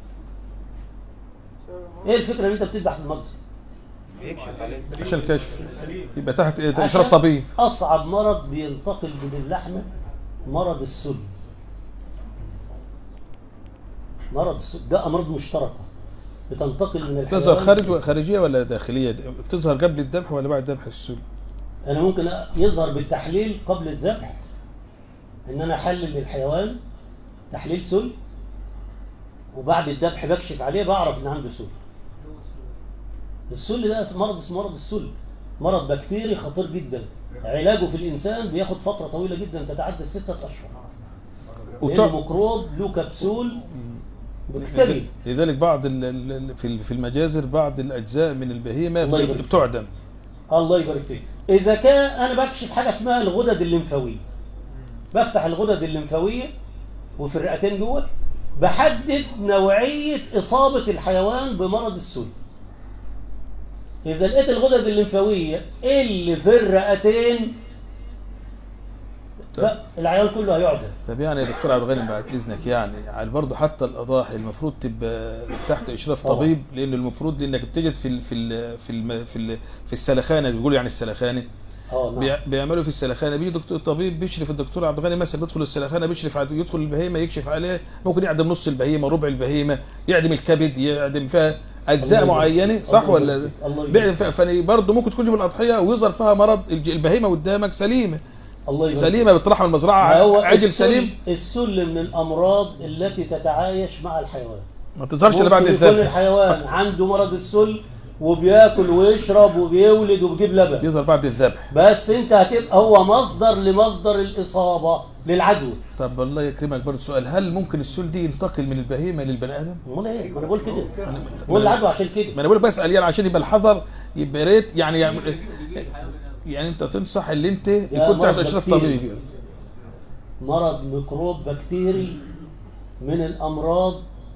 ايه الفكرة ان انت بتذبح في المجزر؟ عشان الكشف يبقى تحت إشراف طبيعي. أصعب مرض بينتقل من اللحمة مرض السل. مرض السل ده أمراض مشتركة بتنتقل من الحيوان. تظهر خارجية ولا داخلية؟ بتظهر قبل الذبح ولا بعد ذبح السل؟ أنا ممكن يظهر بالتحليل قبل الذبح، إن أنا أحلل للحيوان تحليل سل، وبعد الذبح بكشف عليه بعرف إن عنده سل. السل ده مرض اسمه مرض السل، مرض بكتيري خطير جدا. علاجه في الإنسان بياخد فترة طويلة جدا تتعدى 6 أشهر، لأنه ميكروب له كبسول بكتيري. لذلك بعض في المجازر بعض الأجزاء من البهيمة بتعدم. الله يبارك فيك. إذا كان أنا بكشف حاجة اسمها الغدد الليمفاوية، بفتح الغدد الليمفاوية وفي الرئتين جوه، بحدد نوعية إصابة الحيوان بمرض السل. إذا لقيت الغدد الليمفاوية اللي في الرئتين لا العيان كله هيعدم. طب يعني يا دكتور عبد الغني بعد اذنك يعني برضه حتى الاضاحي المفروض تبقى تحت اشراف طبعا. طبيب، لان المفروض انك بتجد في السلخانه بيقولوا يعني السلخانه نعم. بيعملوا في السلخانه، بيجي دكتور طبيب بيشرف الدكتور عبد الغني مثلا بيدخل السلخانه بيشرف يدخل البهيمه يكشف عليه، ممكن يعدم نص البهيمه ربع البهيمه، يعدم الكبد، يعدم فيها اجزاء معينه، صح ولا؟ فانا برضه ممكن تكون من الاضحيه ويظهر فيها مرض، البهيمه قدامك سليمه سليمه بتطلع من المزرعه عاجل سليم. السل من الامراض التي تتعايش مع الحيوان، ما تظهرش الا بعد الذبح. يكون الحيوان عنده مرض السل وبياكل ويشرب وبيولد وبيجيب لبن، يظهر بعد الذبح، بس انت هتبقى هو مصدر لمصدر الاصابه للعدوى. طب الله يكرمك برضه سؤال، هل ممكن السل دي ينتقل من البهيمه للبني ادم؟ امال ايه؟ ما انا بقول كده، بقول العدوى عشان كده، ما انا بقول بسال يعني عشان يبقى الحذر، يبقى ريت يعني انت تنصح اللي انت يكون تحت اشراف طبيبي. مرض ميكروب بكتيري من الامراض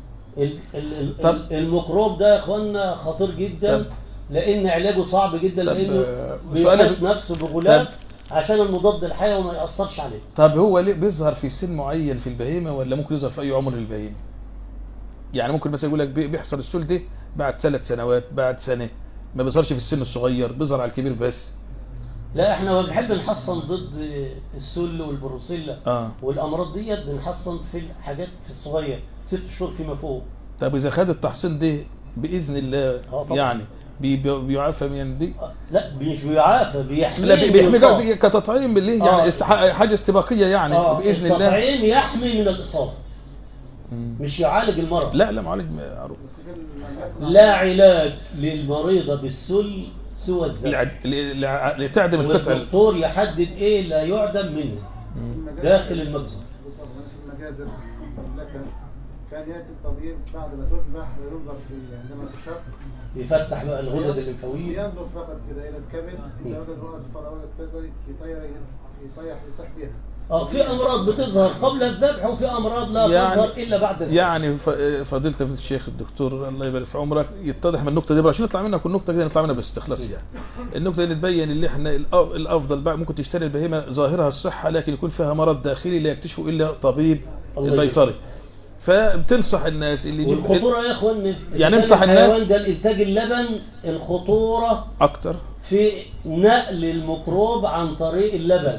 الميكروب ده يا اخوانا خطير جدا، لان علاجه صعب جدا، لانه بيحط نفسه بغلاف عشان المضاد الحيوي ما ياثرش عليه. طب هو ليه بيظهر في سن معين في البهيمه ولا ممكن يظهر في اي عمر للبهيمه؟ يعني ممكن مثلا يقول لك بيحصل السل ده بعد 3 سنوات بعد سنه، ما بيظهرش في السن الصغير، بيظهر على الكبير بس. لا احنا بنحب نحصن ضد السل والبروسيلا والامراض ديت، بنحصن في الحاجات في الصغير 6 شهور فيما فوق. طب اذا خد التحصين ده باذن الله يعني بيعافى من دي؟ لا مش بيعافى، بيحمي. لا بيحمي كتطعيم بالله يعني حاجه استباقيه يعني باذن الله. التطعيم يحمي من الاصابه مش يعالج المرض. لا معالج معروف. لا علاج للمريضه بالسل سوى الذبح اللي تعدم القطع. الدكتور يحدد ايه لا يعدم منه داخل المجزر. المجازر كان ياتي الطبيب بعد ما تذبح وينظر في عندما تشق، يفتح بقى الغدد الليمفاويه، ينظر فقط كده الى الكبد، اذا وجد رؤى اصفر او تقدر يطيح بها. في امراض بتظهر قبل الذبح وفي امراض لا تظهر الا بعد الذبح. يعني فضيلة الشيخ الدكتور الله يبارك في عمرك يتضح من النقطه دي عشان نطلع منها كل نقطه كده نطلع منها باستخلاص يعني. النقطه اللي تبين اللي احنا الافضل بقى ممكن تشتري البهيمه ظاهرها الصحه لكن يكون فيها مرض داخلي لا يكتشفه الا طبيب البيطري. فبتنصح الناس اللي يجيب الخطوره يا اخوان يعني ننصح الناس ده الانتاج اللبن، الخطوره اكتر في نقل الميكروب عن طريق اللبن.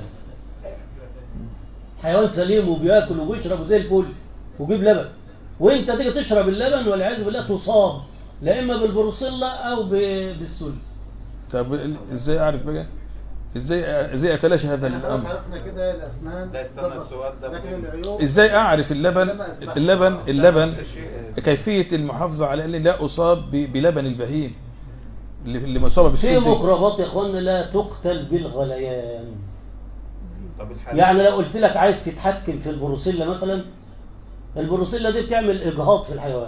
حيوان سليم وبياكل وبيشرب زي الفل وبيجيب لبن، وانت تيجي تشرب اللبن والعياذ بالله تصاب لا اما بالبروسيلا او بالسل. طب ازاي اعرف بقى ازاي اتلاشى هذا الامر؟ عرفنا كده الاسنان ازاي اعرف اللبن كيفيه المحافظه على اني لا اصاب بلبن البهيم اللي مصابه بالسل. في ميكروبات يا اخوانا لا تقتل بالغليان. يعني لو قلت لك عايز تتحكم في البروسيلا مثلا، البروسيلا دي بتعمل اجهاض في الحيوان.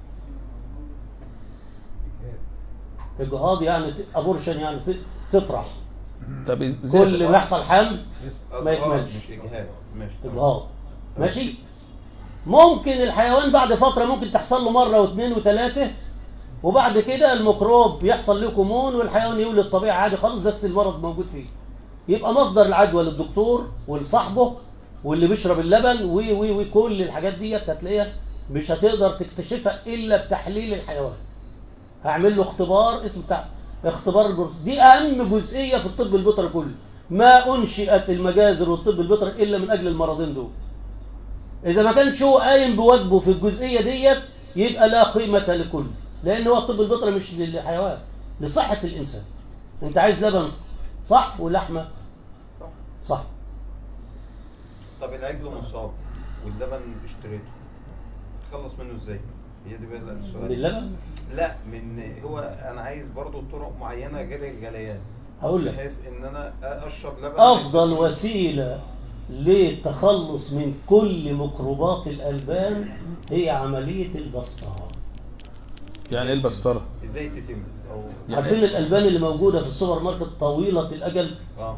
اجهاض يعني ابورشن يعني تطرح. طب كل ما يحصل حمل ما يكملش. اجهاض ماشي. ممكن الحيوان بعد فتره ممكن تحصل له مره واثنين وثلاثه، وبعد كده الميكروب يحصل له كمون والحيوان يولد طبيعي عادي خالص، بس المرض موجود فيه. يبقى مصدر العدوى للدكتور ولصاحبه واللي بيشرب اللبن وكل الحاجات دي هتلاقيها مش هتقدر تكتشفها الا بتحليل الحيوان. هعمل له اختبار اسمه بتاع اختبار البروسيلا. دي اهم جزئيه في الطب البيطري كله. ما انشئت المجازر والطب البيطري الا من اجل المرضين دول. اذا ما كانش هو قايم بواجبه في الجزئيه ديت يبقى لا قيمه لكل، لان هو الطب البيطري مش للحيوان، لصحه الانسان. انت عايز لبن صح ولحمه صح. طب العجل مصاب واللبن اشتريته تخلص منه ازاي؟ هي دي بقى السؤال. من اللبن؟ لا هو انا عايز برضو طرق معينه غير الجليان. هقول لك بحيث ان انا اشرب لبن. افضل وسيله للتخلص من كل ميكروبات الالبان هي عمليه البسطره. يعني ايه البسطره؟ ازاي تتم؟ عارفين الالبان اللي موجوده في السوبر ماركت طويله الاجل؟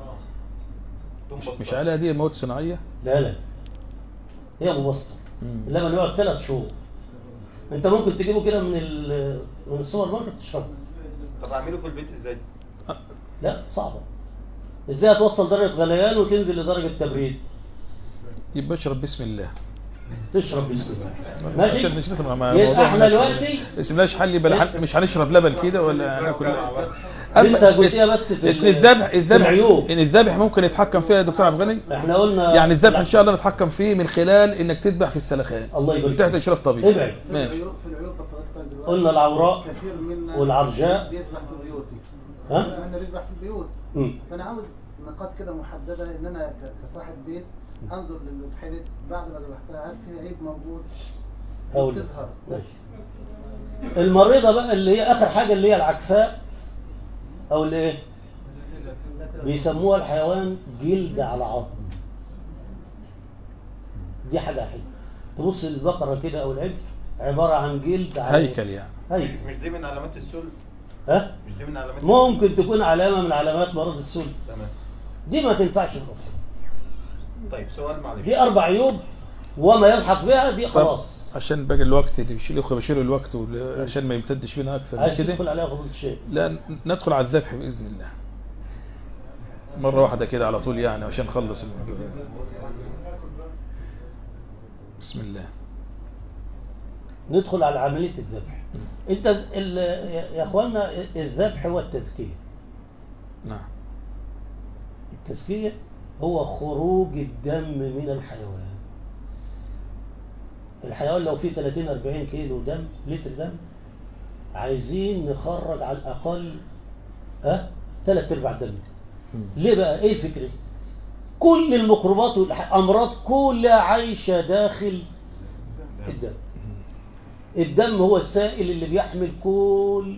مش عليها دي مواد صناعيه؟ لا هي مبسطه. اللبن يقعد 3 شهور. انت ممكن تجيبه كده من السوبر ماركت تشربه. طب اعمله في البيت ازاي؟ لا صعبه. ازاي هتوصل درجه غليان وتنزل لدرجه تبريد؟ يبقى اشرب بسم الله. تشرب بسم الله ماشي. عشان مش نطلع مع يبقى موضوع احنا دلوقتي بسم الله حل بلا مش هنشرب لبن كده ولا ناكل. لسه جزئيه بس في الذبح العيوب. ان الذبح ممكن يتحكم فيها يا دكتور عبد الغني. احنا قلنا يعني الذبح ان شاء الله نتحكم فيه من خلال انك تذبح في السلخان. الله يبارك تحت اشراف طبيعي. ابعد. ماشي. في العيوب دلوقتي قلنا العوراء كثير منا والعرجاء. بيذبح في البيوت. ها؟ انا بيذبح في البيوت. فانا عاوز نقاط كده محدده ان انا كصاحب بيت انظر للأضحية بعد ما ذبحتها هل فيها عيب موجود أو لا. تظهر. المريضة بقى اللي هي آخر حاجة اللي هي العكفاء أو اللي إيه بيسموها الحيوان جلد على عظم. دي حاجة حلوة. تبص البقرة كده أو العجل عبارة عن جلد على هيكل يعني. هيكل. مش دي من علامات السل؟ ها؟ مش دي من علامات ممكن تكون علامة من علامات مرض السل. تمام. دي ما تنفعش الأضحية. طيب سؤال معلش. دي 4 عيوب وما يلحق بها دي خلاص. عشان باقي الوقت بشيلوا الوقت عشان ما يمتدش بينا اكثر من عايز كده. تدخل عليها فضل الشيء. لا ندخل على الذبح باذن الله مره واحده كده على طول يعني عشان نخلص بسم الله. ندخل على عملية الذبح. انت يا اخوانا الذبح هو التزكية. نعم. التزكية هو خروج الدم من الحيوان. الحيوان لو فيه 30-40 كيلو دم لتر دم عايزين نخرج على الأقل 3/4 دم. ليه بقى؟ ايه الفكرة؟ كل الميكروبات والأمراض كلها عايشة داخل الدم. الدم هو السائل اللي بيحمل كل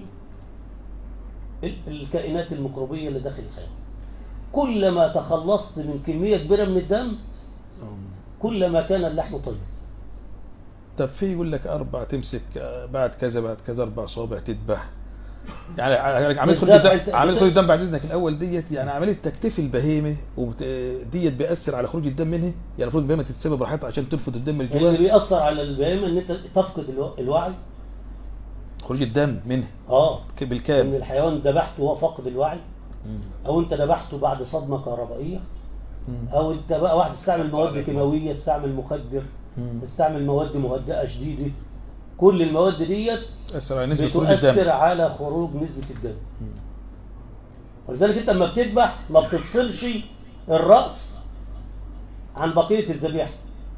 الكائنات الميكروبية اللي داخل الحيوان. كلما تخلصت من كمية كبيرة من الدم كلما كان اللحم طيب. طب في يقول لك 4 تمسك بعد كذا 4 صوابع تذبح. يعني عمليه خروج الدم بعد اذنك الاول ديت يعني عمليه تكتيف البهيمه وديت بيأثر على خروج الدم منها. يعني المفروض البهيمه تتسبب براحتها عشان ترفض الدم الجواني. اللي بيأثر على البهيمه ان انت تفقد الوعي. خروج الدم منها بالكامل. ان الحيوان ذبحته وهو فاقد الوعي او انت ذبحته بعد صدمه كهربائيه او انت بقى واحد استعمل مواد كيماويه استعمل مخدر استعمل مواد مهدئه شديده. كل المواد ديت بتؤثر على خروج نسبه الدم. ولذلك انت لما بتذبح ما بتفصلش الراس عن بقيه الذبيحه.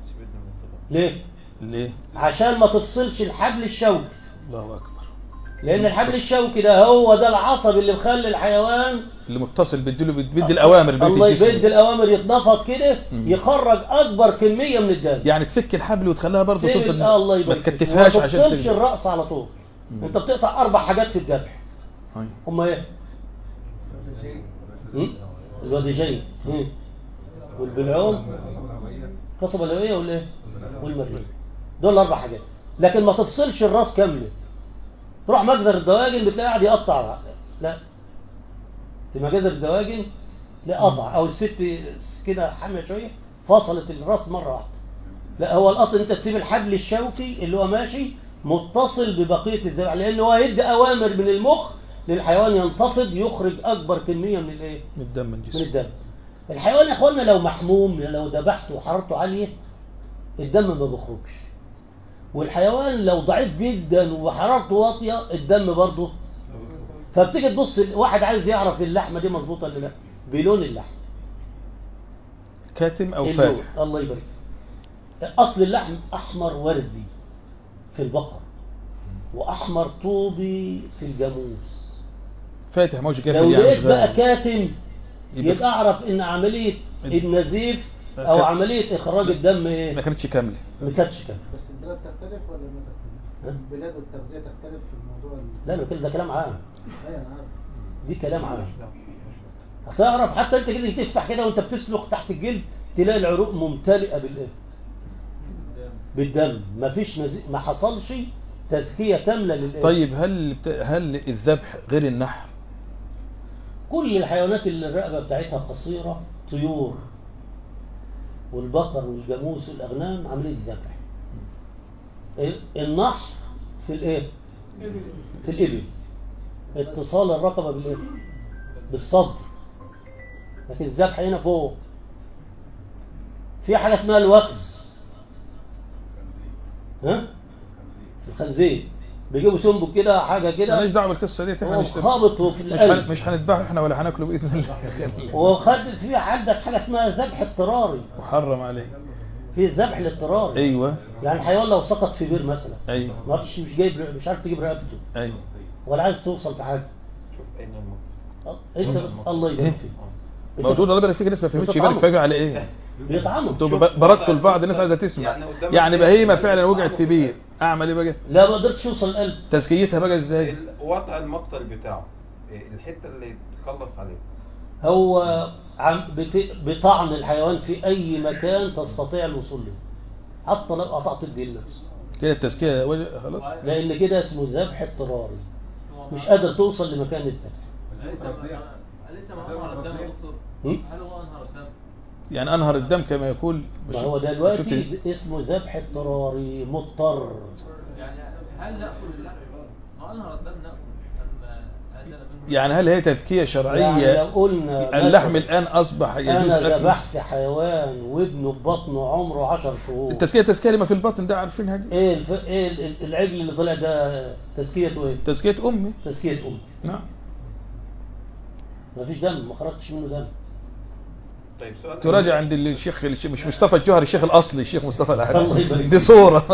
ليه عشان ما تفصلش الحبل الشوكي. الله اكبر. لان الحبل الشوكي ده هو ده العصب اللي مخلي الحيوان اللي متصل بيدي الاوامر. الله يبدي الاوامر يتنفض كده يخرج اكبر كميه من الدم. يعني تفك الحبل وتخليها برضه تفضل ما تكتفهاش عشان ما تفصلش الراس على طول. انت بتقطع 4 حاجات في الذبح. هم ايه؟ الوديجين والبلعوم قصبة اللوية والايه؟ والمريء. دول 4 حاجات. لكن ما تفصلش الراس كامله. تروح مجزر الدواجن بتلاقي قاعد يقطع. لا في مجازر الدواجن لا قطع او الست كده حاميه شويه فصلت الراس مره واحده. لا هو الاصل انت تسيب الحبل الشوكي اللي هو ماشي متصل ببقيه الذبح لان هو يدي اوامر من المخ للحيوان ينتفض يخرج اكبر كميه من الايه؟ من الدم من من الدم. الحيوان يا اخوانا لو محموم لو ذبحته وحرارته عاليه الدم ما بيخرجش. والحيوان لو ضعيف جدا وحرارته واطيه الدم برضه. فبتيجي تبص واحد عايز يعرف اللحمه دي مظبوطه ولا لا بلون اللحم. كاتم او فاتح. الله يبارك. اصل اللحم احمر وردي في البقر واحمر طوبي في الجاموس. فاتح موج كافي. لو لقيت بقى كاتم يبقى اعرف ان عمليه النزيف او عمليه اخراج الدم ما كانتش كامله. ما كانتش كامله. بس البلاد تختلف ولا ما تختلف؟ البلاد والتغذيه تختلف في الموضوع لا ده كلام عام. ايوه انا عارف. دي كلام عام. هتعرف حتى انت كده تفتح كده وانت بتسلق تحت الجلد تلاقي العروق ممتلئه بالايه؟ بالدم. مفيش ما حصلش تزكيه كامله للايه. طيب هل الذبح غير النحر؟ كل الحيوانات اللي الرقبه بتاعتها قصيره طيور والبقر والجاموس والاغنام عمليه ذبح. النحر في الايه؟ في الابل اتصال الرقبه بالايه؟ بالصدر. لكن الذبح هنا فوق في حاجة اسمها الوكز. ها؟ الخنزير بيجيبوا سنبك كده حاجة كده، ماليش دعوه بالقصه دي، احنا خابطه في القلب، مش هنذبحه احنا ولا هناكله باذن الله. وخد في عندك حاجة اسمها ذبح اضطراري، محرم عليه. في الذبح الاضطراري. ايوه. يعني الحيوان لو سقط في بير مثلا، ايوه، ما مش جايب، مش عارف تجيب رقبته، ايوه، ولا عايز توصل في حاجة، شوف اين انت الله يبارك فيك موجود. الله يبارك فيك. الناس ما فهمتش يبارك فيك على ايه؟ بيطعموا. انتوا بردتوا لبعض، الناس عايزه تسمع. يعني بهيمه فعلا وقعت في بير، اعمل ايه بقى؟ لا ما قدرتش يوصل القلب. تزكيتها بقى ازاي؟ وضع المقتل بتاعه، الحته اللي تخلص عليه. هو بطعن الحيوان في اي مكان تستطيع الوصول له، حتى لو قطعت الدين نفسه كده التزكيه خلاص، لان كده اسمه ذبح اضطراري، مش قادر توصل لمكان الذبح. لسه ما انهر الدم يا دكتور؟ هل هو انهر الدم؟ يعني انهر الدم كما يقول. ما هو دلوقتي اسمه ذبح اضطراري مضطر. يعني هل ناكل اللحم؟ ما انهر الدم ناكل. يعني هل هي تزكيه شرعيه؟ يعني لو قلنا اللحم الان اصبح يجوز انا ذبحت حيوان وابنه في بطنه عمره 10 شهور، التزكيه لما في البطن ده عارفينها دي. ايه العجل اللي طلع ده تزكيته ايه؟ تزكيه امي. تزكيه امي. نعم. ما فيش دم، ما خرجتش منه دم. طيب سؤال تراجع عند الشيخ مش مصطفى الجوهري، الشيخ الاصلي الشيخ مصطفى الله العدل، يبارك دي صوره.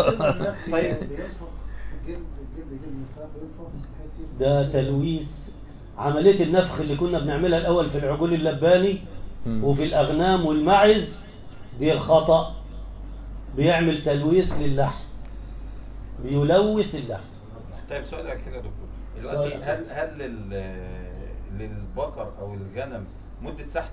ده تلويث. عملية النفخ اللي كنا بنعملها الأول في العجول اللباني وفي الأغنام والمعز دي الخطأ، بيعمل تلويث للحم، بيلوث اللحم. طيب سؤال كده يا دكتور، دلوقتي هل للبقر أو الغنم مدة سحب؟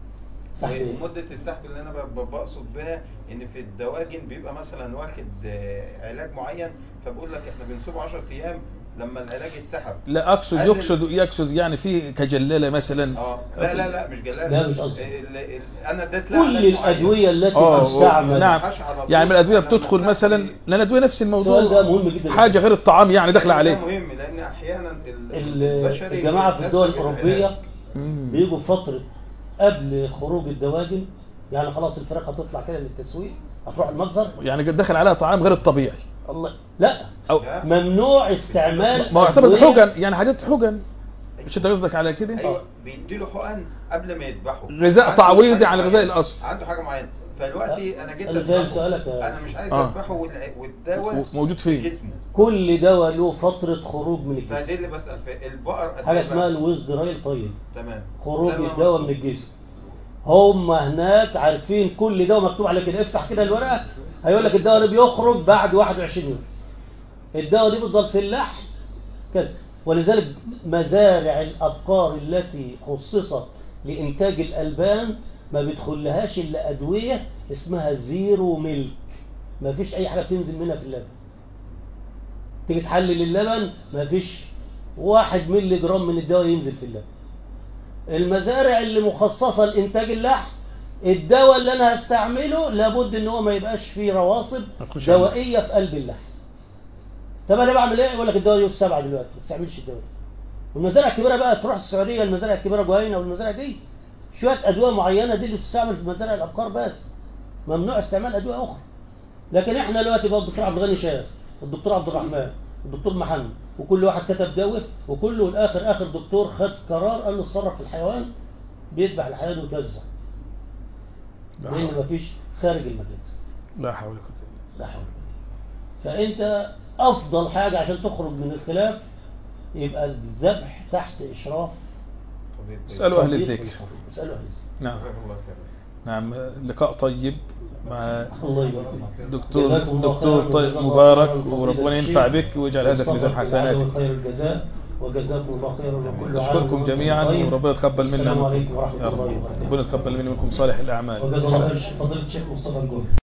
مدة السحب اللي أنا بقصد بها إن في الدواجن بيبقى مثلا واخد علاج معين، فبقول لك إحنا بنسيبه 10 أيام لما العلاج يتسحب. لا اقصد يقصد يعني في كجلاله مثلا. لا مش جلاله. لا مش قصدي. انا اديت كل الادويه التي تستعمل. نعم. يعني من الادويه بتدخل مثلا، لان الادويه نفس الموضوع. السؤال ده مهم جدا. حاجه غير الطعام يعني داخله عليه. ده مهم لان احيانا الجماعه في الدول الاوروبيه بيجوا فتره قبل خروج الدواجن، يعني خلاص الفراخ هتطلع كده من التسويق، هتروح المجزر، يعني داخل عليها طعام غير الطبيعي. الله لا، ممنوع استعمال. ما اعتبرت حقن، يعني حاجات حقن. مش انت قصدك على كده؟ ايوه بيديله حقن قبل ما يذبحه، غذاء تعويضي عن الغذاء الاصلي، عنده حاجه معينه. فدلوقتي انا جيت انا مش عايز اذبحه والدواء موجود فيه. جسمه كل دواء له فتره خروج من الجسم. فدي اللي بسال في البقر حاجه اسمها الويزدرايل. طيب تمام، خروج الدواء من الجسم. هم هناك عارفين كل دواء مكتوب عليه كده، افتح كده الورقه هيقول لك الدواء ده بيخرج بعد 21 يوم، الدواء دي بتفضل في اللحم كذا. ولذلك مزارع الابقار التي خصصت لانتاج الالبان ما بيدخلهاش الا ادويه اسمها زيرو ميلك، ما فيش اي حاجه بتنزل منها في اللبن. تيجي تحلل اللبن ما فيش 1 مللي جرام من الدواء ينزل في اللبن. المزارع اللي مخصصه لانتاج اللحم الدواء اللي انا هستعمله لابد ان هو ما يبقاش فيه رواسب دوائيه في قلب اللحم. طب انا بعمل ايه؟ يقول لك الدواء يوم 7 دلوقتي ما تستعملش الدواء. والمزارع الكبيره بقى تروح السعوديه، المزارع الكبيره جوينا والمزارع دي شويه ادويه معينه دي اللي بتستعمل في مزارع الابقار بس، ممنوع استعمال ادويه اخرى. لكن احنا دلوقتي بقى الدكتور عبد الغني شاف، الدكتور عبد الرحمن، الدكتور محمد، وكل واحد كتب دواء، وكله الاخر اخر دكتور خد قرار قال له اتصرف في الحيوان، بيذبح الحيوان ويوزع، لان مفيش خارج المجلس. لا حول ولا قوه الا بالله. لا حول. فانت افضل حاجه عشان تخرج من الخلاف يبقى الذبح تحت اشراف. اسالوا اهل الذكر. اسالوا اهل الذكر. نعم. نعم. لقاء طيب مع دكتور طيب مبارك، وربنا ينفع بك ويجعل هذا في ميزان حسناتك. خير الجزاء وجزاكم الله خيرا وكل عام. نشكركم جميعا وربنا يتقبل منا. السلام عليكم ورحمه الله وبركاته. ربنا يتقبل منكم صالح الاعمال. وجزا الله فضيلة الشيخ مصطفى الجوهري.